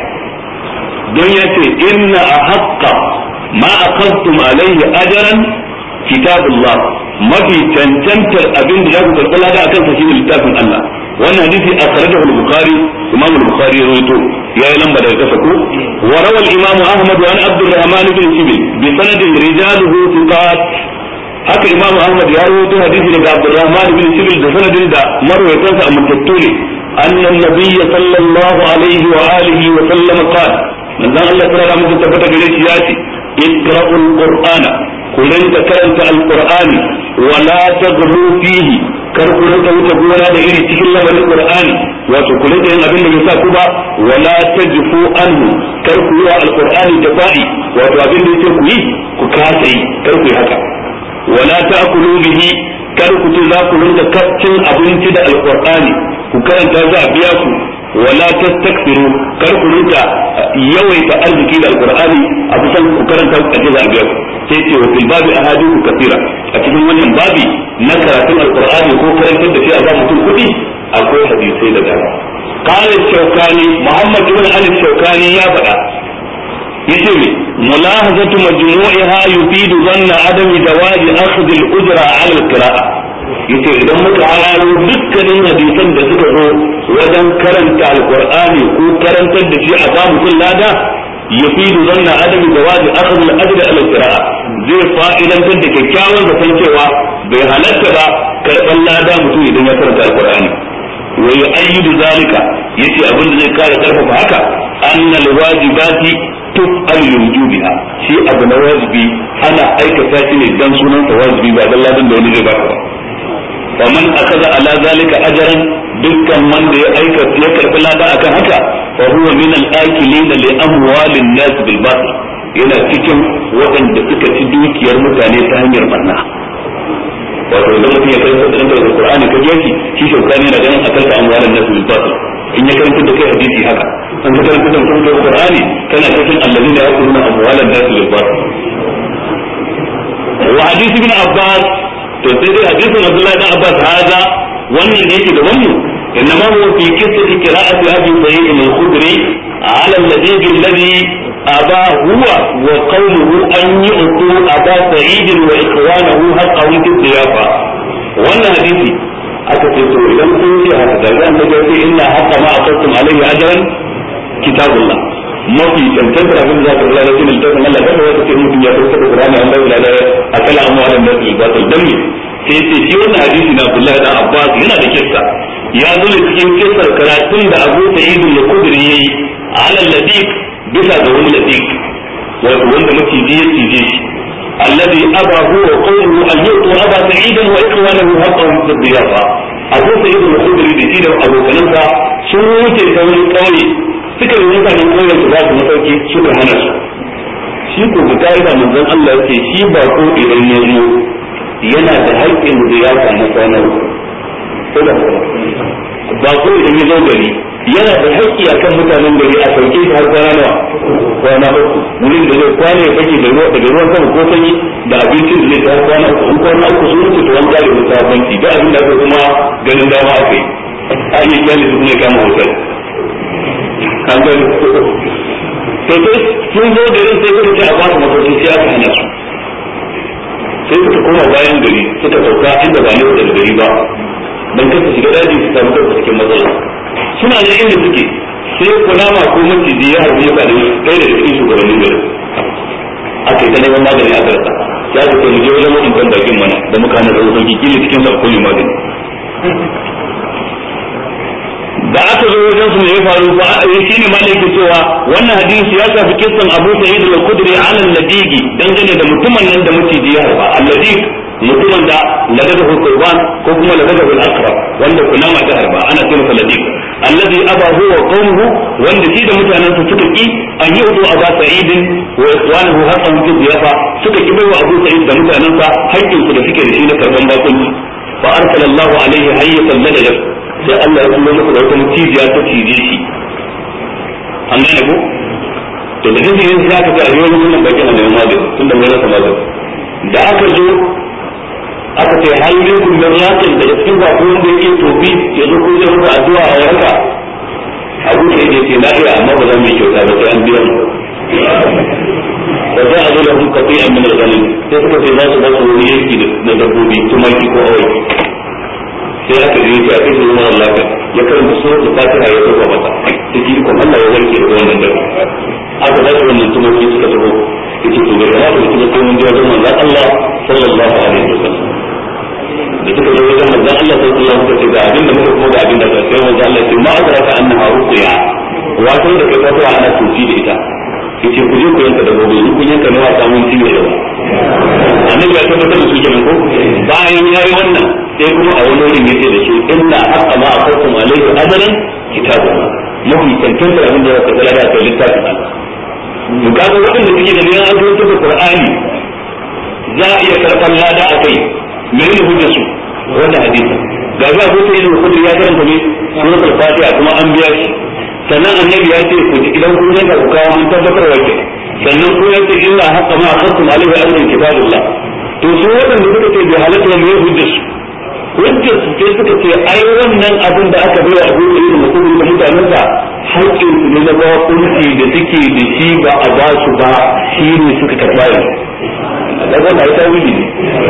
don ya ce inna ahaqqa ma aqadtum alayhi ajran kitabullah mafi cancantar abin da za ku karɓi lada a kansa shi ne littafin Allah wannan hadisi a sarrafa al-bukhari imam al-bukhari ya rawaito ya yi lamba daga kasa ko wa rawa al-imam ahmad wa an abdurrahman bin sibil bi sanadin rijaluhu thiqat haka imam ahmad ya rawaito hadisi daga abdurrahman bin sibil da sanadin da marwayatansa amintattu ne anna an-nabiy sallallahu alaihi wa alihi wa sallam qala manzon Allah sallallahu alaihi wa sallam tabbata gare shi ya ce iqra'ul qur'ana ku rinka karanta alqur'ani wala taghlu fihi kar ku rinka wuce gona da iri cikin lamarin qur'ani wato ku rinka yin abin da bai sa ku ba wala tajfu anhu kar ku yi alqur'ani jafa'i wato abin da yake ku yi ku kasa yi kar ku yi haka wala ta'kulu bihi kar ku ce za ku rinka kaccin abinci da alqur'ani ku karanta za a biya ku wala tastakbiru kar ku rinka yawaita arziki da alqur'ani a kusan ku karanta a ce za a biya ku sai ce wa fil babi ahadithu kathira a cikin wannan babi na karatun alqur'ani ko karantar da shi a ba mutum kuɗi akwai hadisai da dama qala shaukani muhammad ibn ali shaukani ya faɗa yace me mulahazatu majmu'iha yufidu dhanna adami jawazi akhdh al-ujra 'ala al-qira'a yace idan muka hararo dukkanin hadisan da suka zo wajen karanta alqur'ani ko karantar da shi a ba mutum lada yufidu dhanna adami jawazi akhdh al-ajr 'ala al-qira'a zai fa'idantar da kyakkyawan zaton cewa bai halatta ba karban lada mutum idan ya karanta alqur'ani wa yu'ayyidu zalika yace abin da zai kare karfafa haka anna al-wajibati tuf'al wujubiha shi abu na wajibi ana aikata shi ne dan sunan sa wajibi ba dan ladan da wani zai baka ba faman akaza ala zalika ajran dukkan wanda ya aikata ya karbi lada akan haka fa huwa min al-akilin li amwalin nas bil batil yana cikin waɗanda suka ci dukiyar mutane ta hanyar barna wato idan mutum ya karanta da ɗan Qur'ani ka biya shi shi shaukani na ganin akan ta amwalin nas bil batil in ya karanta da kai hadisi haka an ka karanta da kuma Qur'ani kana cikin allazina yaquluna amwalan nas bil batil wa hadisi ibn Abbas to sai dai hadisin Abdullah ibn Abbas hada wannan ne yake da wannan إنما هو في قصة قراءة أبي سعيد الخدري على النبي الذي aba huwa wa qawluhu an yu'tu aba sa'id wa ikhwanahu haqqan fi diyafa wannan hadisi aka ce to idan kun ce haka da zan da ce inna haqqa ma aqtum alayhi ajran kitabullah mafi tantantar abin da zaka zara cikin littafin Allah kada wata ce mutum ya dauka da Qur'ani an bai da akala amma wannan da ba ta dami sai ce shi wannan hadisi na Abdullah da Abbas yana da kissa ya zo ne cikin kissar karatun da Abu Sa'id al-Khudri yayi ala al-ladiq bisa ga wani ladiq wato wanda maciji ya cije shi alladhi abahu wa qawluhu an yu'tu aba Sa'id wa ikhwanahu haqqan fi diyafa Abu Sa'id al-Khudri da shi da abokanansa sun wuce ta wani kauye suka yi mutanen kauyen su za su masauki suka hana su shi ko ga ka'ida manzon Allah yake shi ba ko idan ya zo yana da haƙƙin da ya samu kwana uku ba ko idan ya zo gari yana da haƙƙi akan mutanen gari a sauke shi har kwana nawa kwana uku wurin da zai kwana ya fage da ruwa daga ruwan sama ko sanyi da abincin da zai ta har kwana uku in kwana uku sun wuce to an kare da sabanci ga abin da aka kuma ganin dama aka yi a iya kyale su kuma ya kama hotel an gani to sai sun zo garin sai suka ce a ba su masauki sai aka hana su sai suka koma bayan gari suka sauka inda ba ne da gari ba dan kasa shiga daji su samu kansu cikin matsala suna da inda suke sai kunama ko maciji ya harbi mutane ɗaya da cikin shugabannin garin aka yi ta neman magani a garsa ya ka kai mu je wajen mutum bakin mana da muka hana da sauki kila cikin sa akwai magani da aka zo wajen su ne ya faru ba shi ne malai yake cewa wannan hadisi ya shafi kissan Abu Sa'id al-Khudri ala al-Ladigi dangane da mutumin nan da maciji ya harba al-Ladig mutumin da ladaga qurban ko kuma ladaga al-aqrab wanda kunama ta harba ana ce masa Ladig alladhi abahu wa qawmuhu wanda shi da mutanen su suka ki an yi udu Abu Sa'id wa ikhwanuhu haqqan fi diyafa suka ki bai wa Abu Sa'id da mutanen sa haƙƙin su da suke da shi na karban bakunci fa arsalallahu alaihi hayyatan ladaga sai Allah ya kuma masa da wata cibiya ta cije shi an gane ko to da duk yin sai aka ga yau wannan bakin da magani tun da mai rasa magani da aka zo aka ce hal minkum min raqin da cikin ba ko wanda yake tobi ya zo ko zai rubuta addu'a a warka abu da yake na iya amma ba za mu yi kyauta ba sai an biya mu da za a zo da hun kafi a min al-ghanim sai suka ce za su ba su wani yanki na dabbobi tumaki ko awaki sai aka je ya kai su mara lafiya ya karanta suratul fatiha ya tofa mata take ko Allah ya warke da wannan da aka ba su wannan tumaki suka taho yake to da ya da kuma mun je wajen manzon Allah sallallahu alaihi wasallam da suka zo wajen manzon Allah sallallahu alaihi wasallam suka ce ga abin da muka kuma ga abin da ka sai manzon Allah ya ce ma adraka annaha ruqya wato da kai fatuwa ana tufi da ita yace ku je ku yanka da gobe ku yanka ne wa samun ciwo da annabi ya tabbatar da su kenan ko bayan yayi wannan sai kuma a wani wurin yace da su inna haqqa ma aqatum alayhi ajran kitabullah mafi tantance abin da ya kalla da kai littafin Allah to kaga wadanda suke da neman an rubuta da Qur'ani za a iya karɓar lada a kai menene hujjar su wannan hadisi ga ga ko sai da kudi ya karanta ne suratul fatiha kuma an biya shi sannan annabi ya ce ku idan kun yanka ku kawo mun tabbatar wa ke sannan ko ya ce illa haqqa ma aqatum alayhi ajran kitabullah to su wadanda suka ce bi halatta ne hujjar su hujjar su sai suka ce ai wannan abin da aka bai wa Abu Sa'id mutum da mutanen sa haƙƙin su ne na ba kunci da suke da shi ba a ba su ba shi ne suka karɓa yau da ba mai tawili ne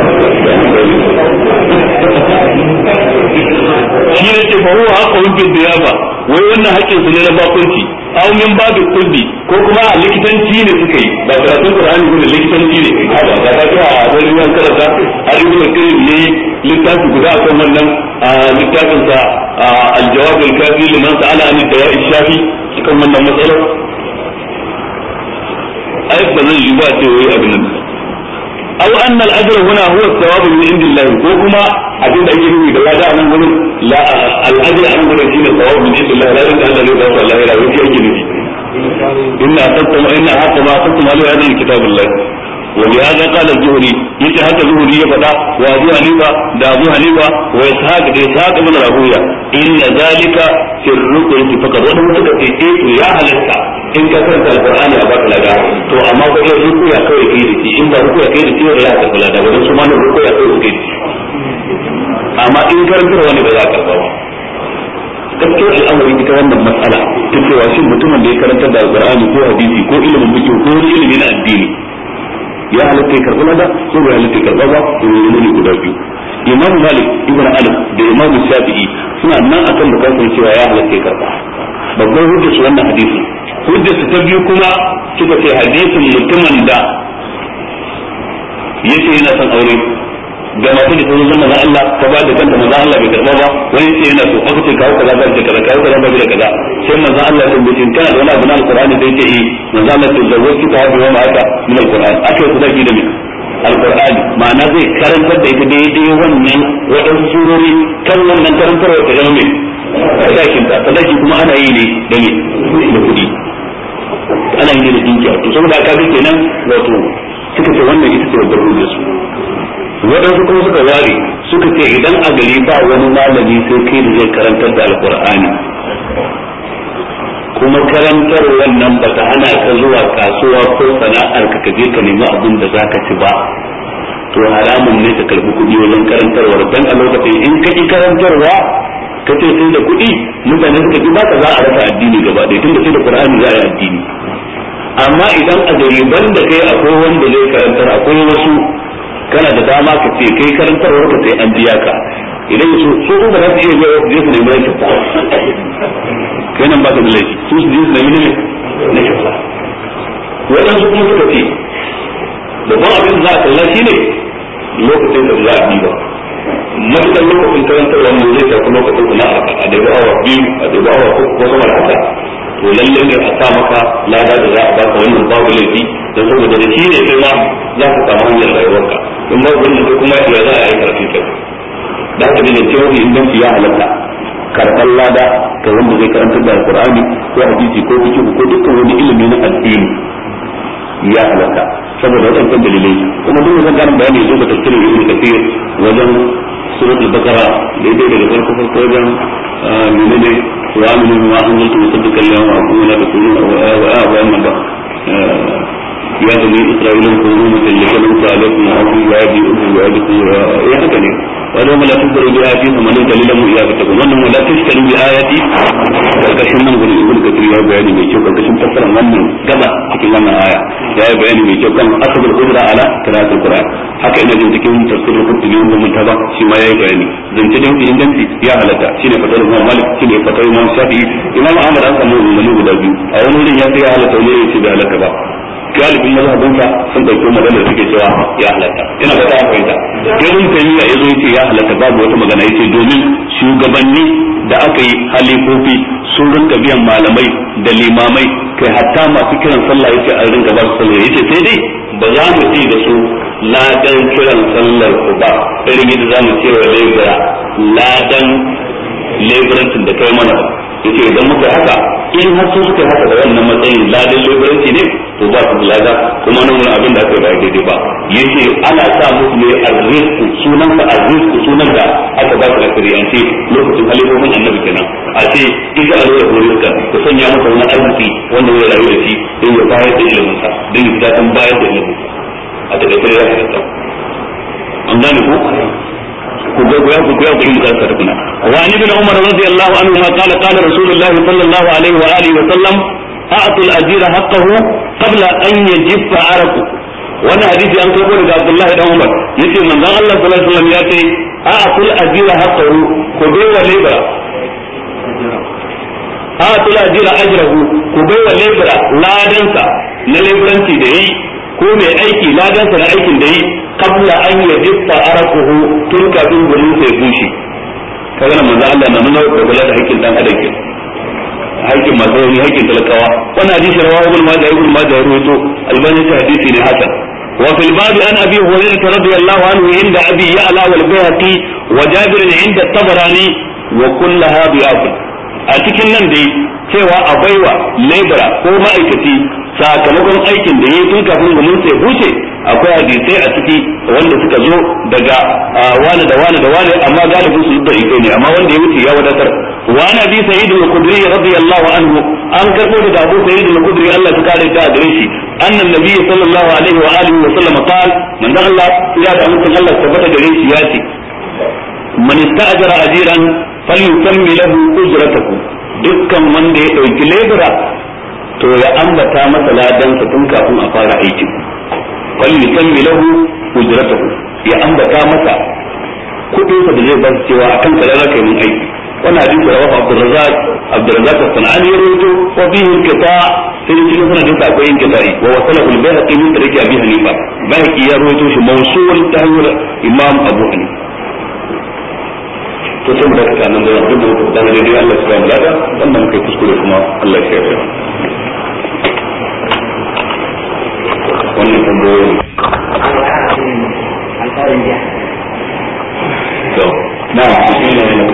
shi ne ce fa huwa haqqun fi diyaba wai wannan haƙƙin su ne na bakunci aw min babu kulli ko kuma a likitanci ne suka yi ba karatun Qur'ani ne likitanci ne ba ba ta ta da ruwan karanta har ibn Qayyim ne littafi guda akan wannan littafin sa al-jawab al-kafi liman sa'ala an ad-dawa' shafi cikin wannan matsalar ai ba zai yi ba ce wai abin nan aw anna al-ajra huna huwa ath-thawab min indillah ko kuma abin da ake nufi da lada nan gurin la al-ajra an gurin shine thawab min indillah la da Allah zai ba su Allah ya rawu shi ake nufi inna tattama inna hatta ma tattama ala hadhihi kitabullah wa bi hadha qala az-zuhri yace haka zuhri ya fada wa Abu Hanifa da Abu Hanifa wa Ishaq da Ishaq ibn Rahuya inna zalika fi ar-ruqyati faqad wa mutum da ke to ya halatta in ka karanta alqur'ani a baka lada to amma ba zai rukuya kawai kai da shi in ba rukuya kai da shi ba za ka kula da wannan su ma ne rukuya kai da shi amma in karantar wani ba za ka karba ba gaskiyar al'amari ita wannan matsala ta cewa shin mutumin da ya karanta da alqur'ani ko hadisi ko ilimin fiqh ko wani ilimi na addini ya halatta ya karɓi lada ko bai halatta ya karɓa ba to ne guda biyu. Imam Malik ibn Anas da Imam Shafi'i suna nan akan bukatar cewa ya halatta ya karɓa. Babban hujjar su wannan hadisi. Hujjar su ta biyu kuma suka ce hadisin mutumin da yace yana son aure ga masu da sun zama na Allah ta ba da kanta manzo Allah bai karba ba wani yace yana so aka ce kawo kaza ba da kaza kawo kaza ba da kaza sai manzo Allah ya tambaye shi kana da wani abu na alqur'ani da yake yi manzo Allah ya zawwaki ta bi wani haka min alqur'ani akai ku daki da me alqur'ani ma'ana zai karantar da ita daidai wannan wadansu surori kan wannan karantarwa ta zama me sadakin ta sadaki kuma ana yi ne da me da kudi ana yi ne da dinki to saboda haka kenan wato suka ce wannan ita ce babbar hujjar su waɗansu kuma suka ware suka ce idan a gari ba wani malami sai kai da zai karantar da alkur'ani kuma karantar wannan ba ta hana ka zuwa kasuwa ko sana'ar ka kaje ka nemi abin da zaka ci ba to haramun ne ka karbi kuɗi wajen karantarwar dan a lokacin in ka ki karantarwa ka ce sai da kuɗi mutane suka ji baka za a rasa addini gaba ɗaya tunda sai da qur'ani za a yi addini amma idan a gari banda kai akwai wanda zai karantar akwai wasu kana da dama ka ce kai karantarwar ka sai an biya ka idan su su ba za su iya biya su je su nemi ranka kai nan ba ka da laifi su su je su nemi ne na shafa waɗansu kuma suka ce babban abin da za a kalla shi ne lokacin da za a bi ba matuƙar lokacin karantarwa mu zai shafi lokacin kuma a daidai awa biyu a daidai awa uku ko sama da haka to lalle ne a sa maka lada da za a baka wannan babu laifi don saboda da shi ne kai ma za ka samu hanyar rayuwarka in ba wannan sai kuma ya za a yi karfi kai da haka ne cewa inganci ya halatta karɓar lada ga wanda zai karantar da alqur'ani ko hadisi ko fiqh ko dukkan wani ilimi na addini ya halatta saboda wadannan dalilai kuma duk wannan garin bayani zo da tafsirin Ibn Kathir wajen suratul Baqara da yake daga farko farko wajen menene wa aminu ma anzaltu musaddiqan lima aqulu la takunu wa wa amma ba ya bani isra'ila kunu mutallakan alaikum wa aqulu wa yadi wa yadi ya haka ne ولو لا تنظروا بآياتي فمن دليل من إيابتكم وأنهم لا تشتروا بآياتي karkashin nan gurin ibn kathir ya bayani mai kyau karkashin fassarar wannan gaba cikin wannan aya ya yi bayani mai kyau kan asabul qudra ala qira'atul qur'an haka ina jin cikin tafsirul qurtubi wanda mun taba shi ma yayi bayani zance da inganci ya halatta shine fatar Imam Malik shine fatar Imam Shafi'i Imam Ahmad an samu ummani guda biyu a wani wurin ya ce ya halatta wani ya ce bai halatta ba galibin mazhabin sa sun dauko magana da suke cewa ya halatta ina ba ta fahimta irin tayyiya yazo yace ya halatta babu wata magana yace domin shugabanni da aka yi halifofi sun rinka biyan malamai da limamai kai hatta masu kiran sallah yace an rinka ba su sallah yace sai dai ba za mu ci da su ladan kiran sallar ku ba irin yadda za mu ce wa lebura ladan leburancin da kai mana yace idan muka haka in har sun suka haka da wannan matsayin ladan leburanci ne to ba su lada kuma nan wani abin da aka ba daidai ba yace ana sa musu ne arziki sunan sa arziki sunan da aka ba su da kiriyanci lokacin halifofin annabi kenan a ce ita a zuwa wurin ka ku sanya masa wani arziki wanda zai rayu da shi don ya bayar da ilimin sa don ya fita kan bayar da ilimin a takaice ya halatta an gane ko ku ga ku ya ku ya ku karanta da kuna wa ni bin umar radiyallahu anhu ma qala qala rasulullahi sallallahu alaihi wa alihi wa sallam a'tu al-ajira haqqahu qabla an yajiffa araqu wannan hadisi an karbo daga Abdullah ibn Umar yace manzon Allah sallallahu alaihi wasallam yace a'tu al-ajira haqqahu ku bai wa labara a'tu al-ajira ajrahu ku bai wa labara ladansa na labaranci da yi ko mai aiki ladansa na aikin da yi qabla an yajiffa araquhu tun kafin gurin sai bushe kaga manzon Allah na nuna da kula da hakkin dan adam ke haƙƙin masu rauni haƙƙin talakawa wannan hadisi rawahu ibn majah ibn majah rawaito albani ta hadisi ne hasan wa fil bab an abi hurairah radiyallahu anhu inda abi ya'la wal bayhaqi wa jabir inda tabarani wa kullaha bi'afl a cikin nan dai cewa a baiwa labora ko ma'aikaci sakamakon aikin da yayi tun kafin gumin sai huce akwai hadisai a ciki wanda suka zo daga wani da wani da wani amma galibin su da ita ne amma wanda ya wuce ya wadatar wa nabi sayyid al-khudri radiyallahu anhu an karbo daga abu sayyid al-khudri Allah ya kare ta gare shi annan nabi sallallahu alaihi wa alihi wa sallam qala man Allah ya da mutum Allah tabbata gare shi ya ce man ista'jara ajiran falyusammi lahu ujratahu, dukkan wanda ya dauki lebura to ya ambata masa ladansa tun kafin a fara aikin. falyusammi lahu ujratahu, ya ambata masa kudin sa da zai ba cewa akan kaza zaka yi mun aiki. wannan hadisi rawahu Abdurrazzaq Abdurrazzaq as-Sanani ya rawaito wa fihi inqita sai cikin sanadin sa akwai inqita'i wa wasalahu al-Bayhaqi min tariqi Abi Hanifa. Bayhaqi ya rawaito shi mawsul ta hanyar Imam Abu Hanifa. to sai mu daga nan da abin da muka dana dai Allah subhanahu wa ta'ala wannan muka kuskure kuma Allah ya yarda. wannan tambayoyi to na shi ne ne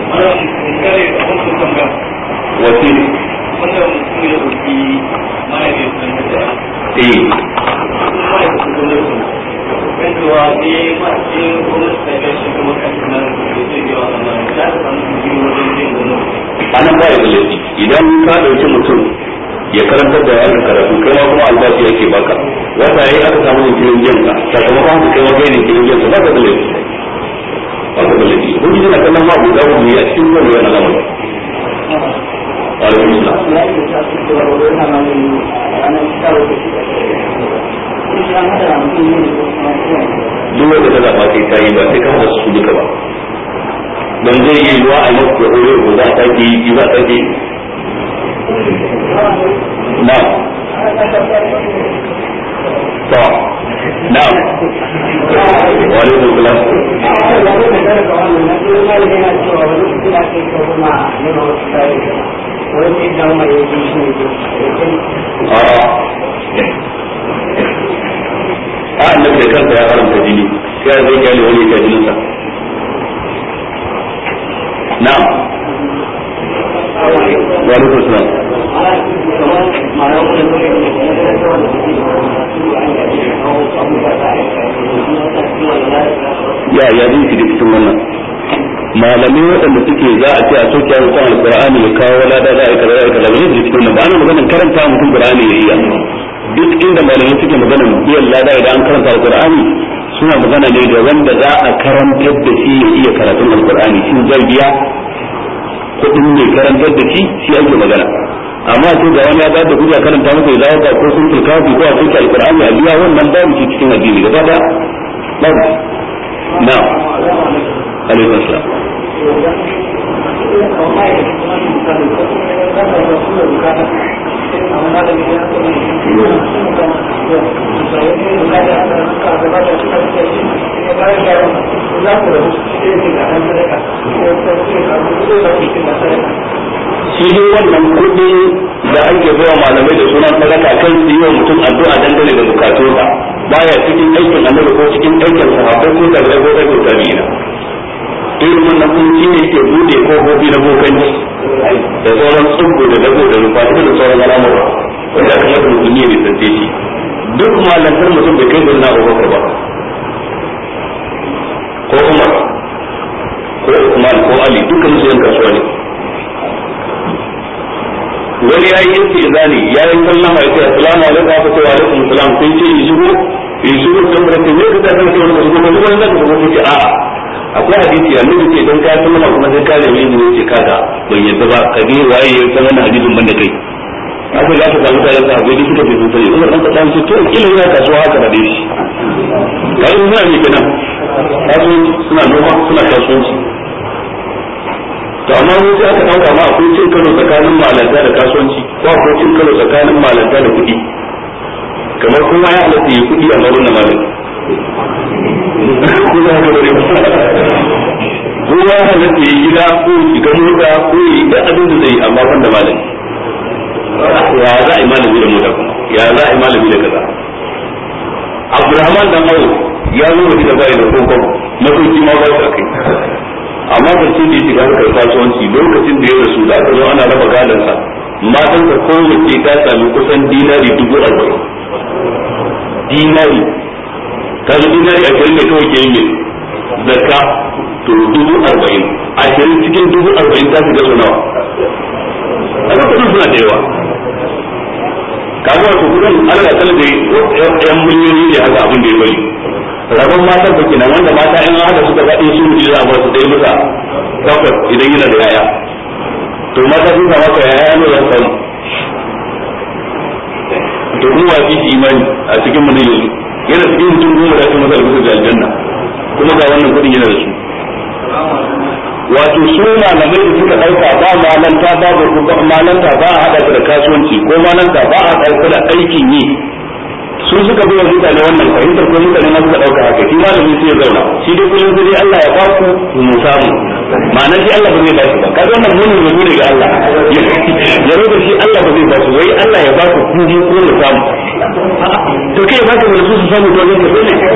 wasi wannan mutum ya dauki mai da sunan da eh kantuwa ne ma ce kuma sai da shi kuma kan nan da yawa nan da san su yi wajen yin wannan anan ba ya laifi idan ka dauki mutum ya karantar da yaran karatu kai ma kuma albashi yake baka wata yayi aka samu jinkirin jinka sakamakon haka kai ma kai ne jinkirin jinka ba ka da laifi ba ka da laifi kun ji na kallon ma guda mu ya cikin wannan yana lamarin alaikum salam duk wanda ta zaɓa kai ta yi ba sai ka haɗa su duka ba don zai yi ruwa a yau da hore ko za a sake yi za a sake na to na wa alaikum salam a annabi da kansa ya haramta jini sai zai kyale wani ya jininsa na'am wa alaikum salam ya ya zai shiga cikin wannan malamai waɗanda suke za a ce a soke a mutum alƙur'ani ya kawo lada za a yi kaza za a yi kaza ba zai shiga cikin wannan ba ana maganin karanta mutum ƙur'ani ya iya duk inda malamai suke maganin biyan lada idan an karanta alƙur'ani suna magana ne da wanda za a karantar da shi ya iya karatun alƙur'ani shin zai biya kuɗin mai karantar da shi shi ake magana amma sai da wani ya ba da kuɗi a karanta masa ya zawo ko sun tulkafi ko a soke alƙur'ani a biya wannan babu shi cikin addini gaba da babu na alaikum salam shi dai wannan kuɗi da ake zuwa malamai da sunan sadaka kan su yi wa mutum addu'a dangane da bukatunsa baya cikin aikin annabi ko cikin aikin sahabbai ko tabi'ai ko aikin tabi'ina irin wannan kun shi ne yake bude kofofi na bokanci da sauran tsubbu da dago da rufa'i da sauran al'amura wanda aka yi mutum ne nisance shi duk malantar mutum bai kai da na abubakar ba ko umar ko usman ko ali dukkan su yan kasuwa ne wani ya yi yanke zani ya yi sallama ya ce assalamu alaikum wa rahmatullahi wa alaikum assalam sai ce yi shigo yi shigo dan barka ne ka ta san cewa wani shigo wani wani zaka shigo ce a'a akwai hadisi annabi ce dan ka sallama kuma sai ka nemi izini ce kaga ban yadda ba ka bi waye ya san wannan hadisin banda kai aka ga ta samu tare da bai suka fi sosai Umar dan kadan ce to kila yana kasuwa haka da dai kai suna ne kenan kasu suna noma suna kasuwanci to amma mun sai aka dauka ma akwai cin karo tsakanin malanta da kasuwanci ko akwai cin karo tsakanin malanta da kuɗi kamar kuma ya halatta yi kuɗi a marin malam kuma haka da ko ya halatta yi gida ko shiga mota ko yi da abin da zai amma ban da malam ya za a yi malami da mota kuma ya za a yi malami da kaza Abdurrahman dan Awu ya zo da bai da kokon masauki ma ba shi kai amma karshen da ya shiga harkar kasuwanci lokacin da ya rasu da aka zo ana raba gadansa matan ka kowace ta sami kusan dinari dubu arba'in dinari kaga dinari ashirin ne kawai ke yi zakka to dubu arba'in ashirin cikin dubu arba'in ta shiga su nawa a lokacin suna da yawa kaga wato kudin ana kala da yan miliyoyi ne haka abin da ya bari rabon matan ba kenan wanda mata in haka suka zaɗe su ne za a ba su dai musa takwas idan yana da yaya to mata sun sa maka yaya ne ya samu to mun wafi imani a cikin mu ne yanzu yana cikin mutum goma da kuma zalunta da aljanna kuma ga wannan kudin yana da su wato su malamai da suka dauka ba malanta ba ba malanta ba a hada da kasuwanci ko malanta ba a dauka da aikin yi su suka bi wa mutane wannan fahimtar ko mutane ma suka dauka haka shi malami sai ya zauna shi dai kullum sai dai Allah ya ba ku mu samu ma'anar shi Allah ba zai ba shi ba kaga wannan munin ne ne ga Allah ya roƙa shi Allah ba zai ba shi wai Allah ya ba ku ku ko mu samu to kai ba ka wani su samu to ne ka ne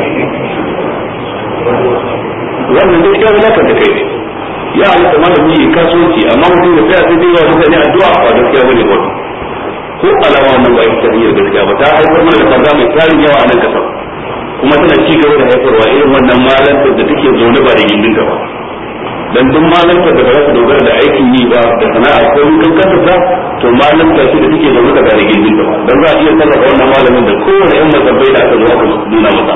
wannan dai kai zaka da kai ya Allah kuma da yi kasuwanci amma mutum da sai sai dai ya mutane addu'a ba gaskiya bane ba ko alama wannan ba ita ne gaskiya ba ta haifar mana da kaza mai tarin yawa a nan kasar kuma tana ci gaba da haifarwa irin wannan malantar da take zaune ba da gindin ba dan duk malantar da ba za ta dogara da aikin yi ba da sana'a ko kan kasa to malantar ce da take zaune da ba da gindin ba dan za a iya sarrafa wannan malamin da kowane yan mazabbai da aka zo aka nuna masa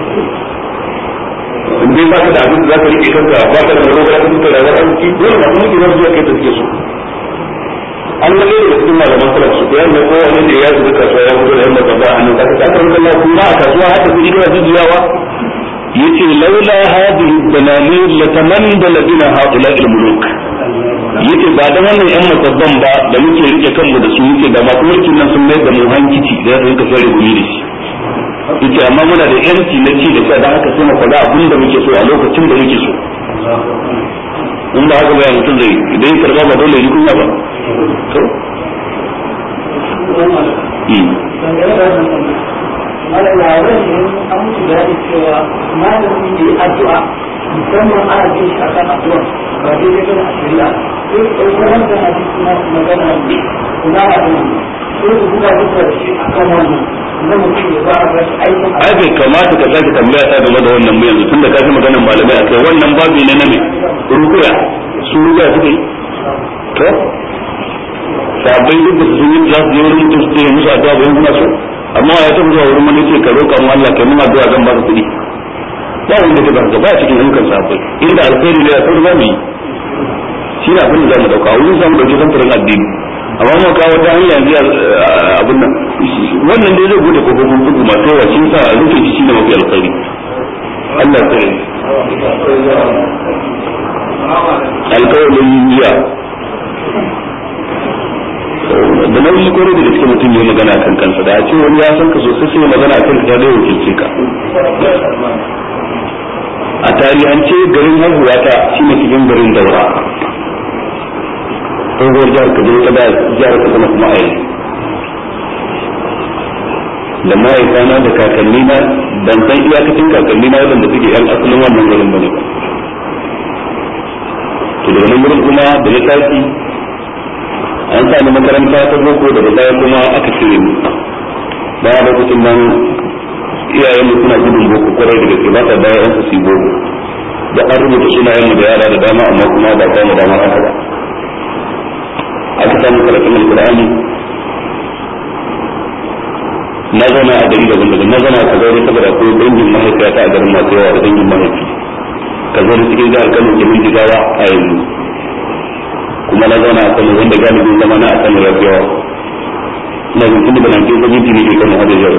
in dai ba ka da abin da za ka rike kanka ba ka da dogara da duka rayuwar arziki dole ba kuma ki zuwa kai da suke so an ga ne da cikin malaman salaf su koyar da kowa ne da ya zuba kasuwa ya fito da yan mazabba a hannun ka ta kan Allah kuma a kasuwa haka kuɗi kana jijiyawa yace laula hadhihi dalalil latamandala bina haula al-muluk yace ba da wannan yan mazabban ba da muke rike kanmu da su yace da masu mulkin nan sun mai da mu hankici da ya rinka fare gumi da shi yace amma muna da yanci na ci da sha dan haka sai mu faɗa abin da muke so a lokacin da muke so in ba haka bayan mutum zai idan ya karba ba dole ya kunya ba to malam ya wani an mutu da cewa malamin da ya addu'a musamman ana jin shi a kan addu'a ba dai da kan shari'a sai ɗaukar da hadisi na magana kuma a ɗan sai su buga duka da shi a kan wannan na mutum ya ba a ba shi aikin ai bai kamata ka sake tambaya ta game da wannan ba yanzu tun da ka fi maganar malamai a kai wannan babu ne na me rukuya su rukuya suka yi to sabbin duk da sun yi za su yi wurin mutum su ce musu addu'a bayan kuna so amma ya tafi zuwa wurin wani ce ka roƙa mu Allah kai mun addu'a zan ba ka kuɗi ba wanda ke barka ba cikin hankan sahabbai inda alkhairi ne ya san zamu yi shi ne abin da zamu dauka wurin zamu dauki samfurin addini amma mu kawo ta hanya yanzu abin nan wannan dai zai bude kofofin kudu masu yawa shi sa a rufe shi ne mafi alkhairi Allah ya tsare alkawarin jiya da nauyi kore da gaske mutum ya magana kan kansa da a ce wani ya san ka sosai sai magana kan ka da wakilce ka a tarihance garin haihuwa ta shine cikin garin daura tsohuwar jihar kaduna ta da jihar kaduna kuma a yanzu da mahaifana da kakanni na ban san iyakacin kakanni na wadanda suke yan asalin wannan garin bane ba to daga nan gurin kuma da littafi an sami makaranta ta boko daga baya kuma aka cire mu baya lokacin nan iyayen mu suna gudun boko kwarai da gaske ba ta baya yan su boko da an rubuta sunayen mu da yara da dama amma kuma ba ta mu dama haka ba aka samu karatun alqur'ani na zama a gari daban daban na zama ka zaure saboda ko dangin mahaifiyata a garin masu yawa da dangin mahaifi ka zaure cikin jihar Kano ke min jigawa a yanzu kuma na zauna a Kano wanda galibin zama na a Kano ya fi yawa na zan tuni da nan ke gwamnati ne ke Kano hada yau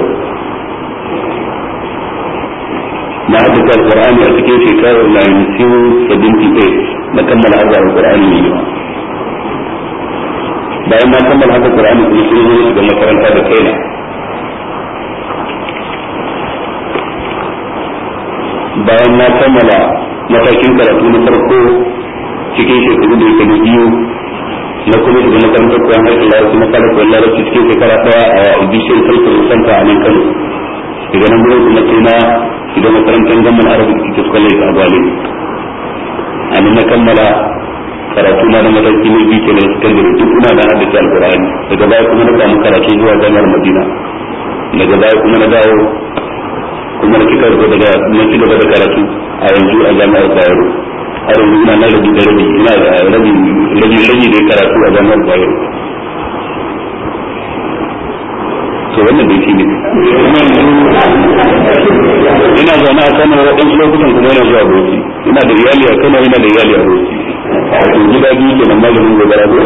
na haddasa alqur'ani a cikin shekarar nineteen seventy-eight na kammala haddasa alqur'ani ne yawa bayan na kammala haddasa alqur'ani kuma sai zo shiga makaranta da kaina bayan na kammala matakin karatu na farko cikin shekaru da yake biyu na kuma shiga makarantar koyon harshen larabci na fara koyon larabci cikin shekara daya a bishiyar kalkar santa a nan Kano daga nan gurin kuma sai na shiga makarantar gamman arabic teachers college a Gwale a nan na kammala karatu na da mataki na biyu kenan sakandare duk ina da haddace alqur'ani daga baya kuma na samu karatu zuwa jami'ar Madina daga baya kuma na dawo kuma na kika daga na ci gaba da karatu a yanzu a jami'ar Bayero har yanzu ina na rabi da rabi ina da rabi rabi rabi da karatu a jami'ar Bayero to to wannan dai shi ne ina zaune a Kano waɗansu lokutan kuma yana zuwa Bauchi ina da iyali a Kano ina da iyali a Bauchi wato gida biyu ke nan maganin gobara ko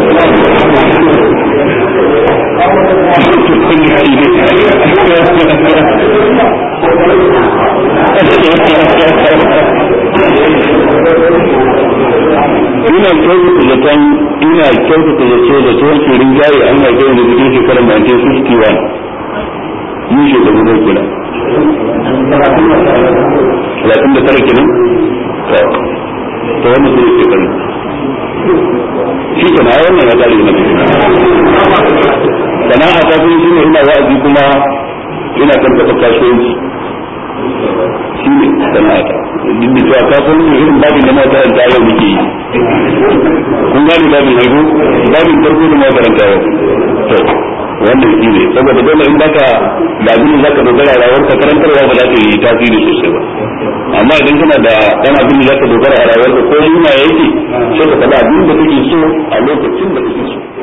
ina kyautata zaton ina kyautata zato da tsohon shirin jaye an haife da cikin shekarar nineteen sixty-one yi shekaru ne kenan talatin da tara kenan ta wani su ne shekaru shi ke na wannan ya tsari na sana'a ta kuma shi ne ina wa'azi kuma ina kan taɓa kasuwanci shi ne sana'a ta duk da cewa kasuwanci irin babin da makaranta yau muke yi kun gane babin haihu babin farko da makaranta yau to wannan shi ne saboda dole in baka da abin da zaka dogara rayuwar ka karantarwa ba za ta yi tasiri sosai ba amma idan kana da dan abin da zaka dogara a rayuwar ka ko yuna yake sai ka faɗa abin da kake so a lokacin da kake so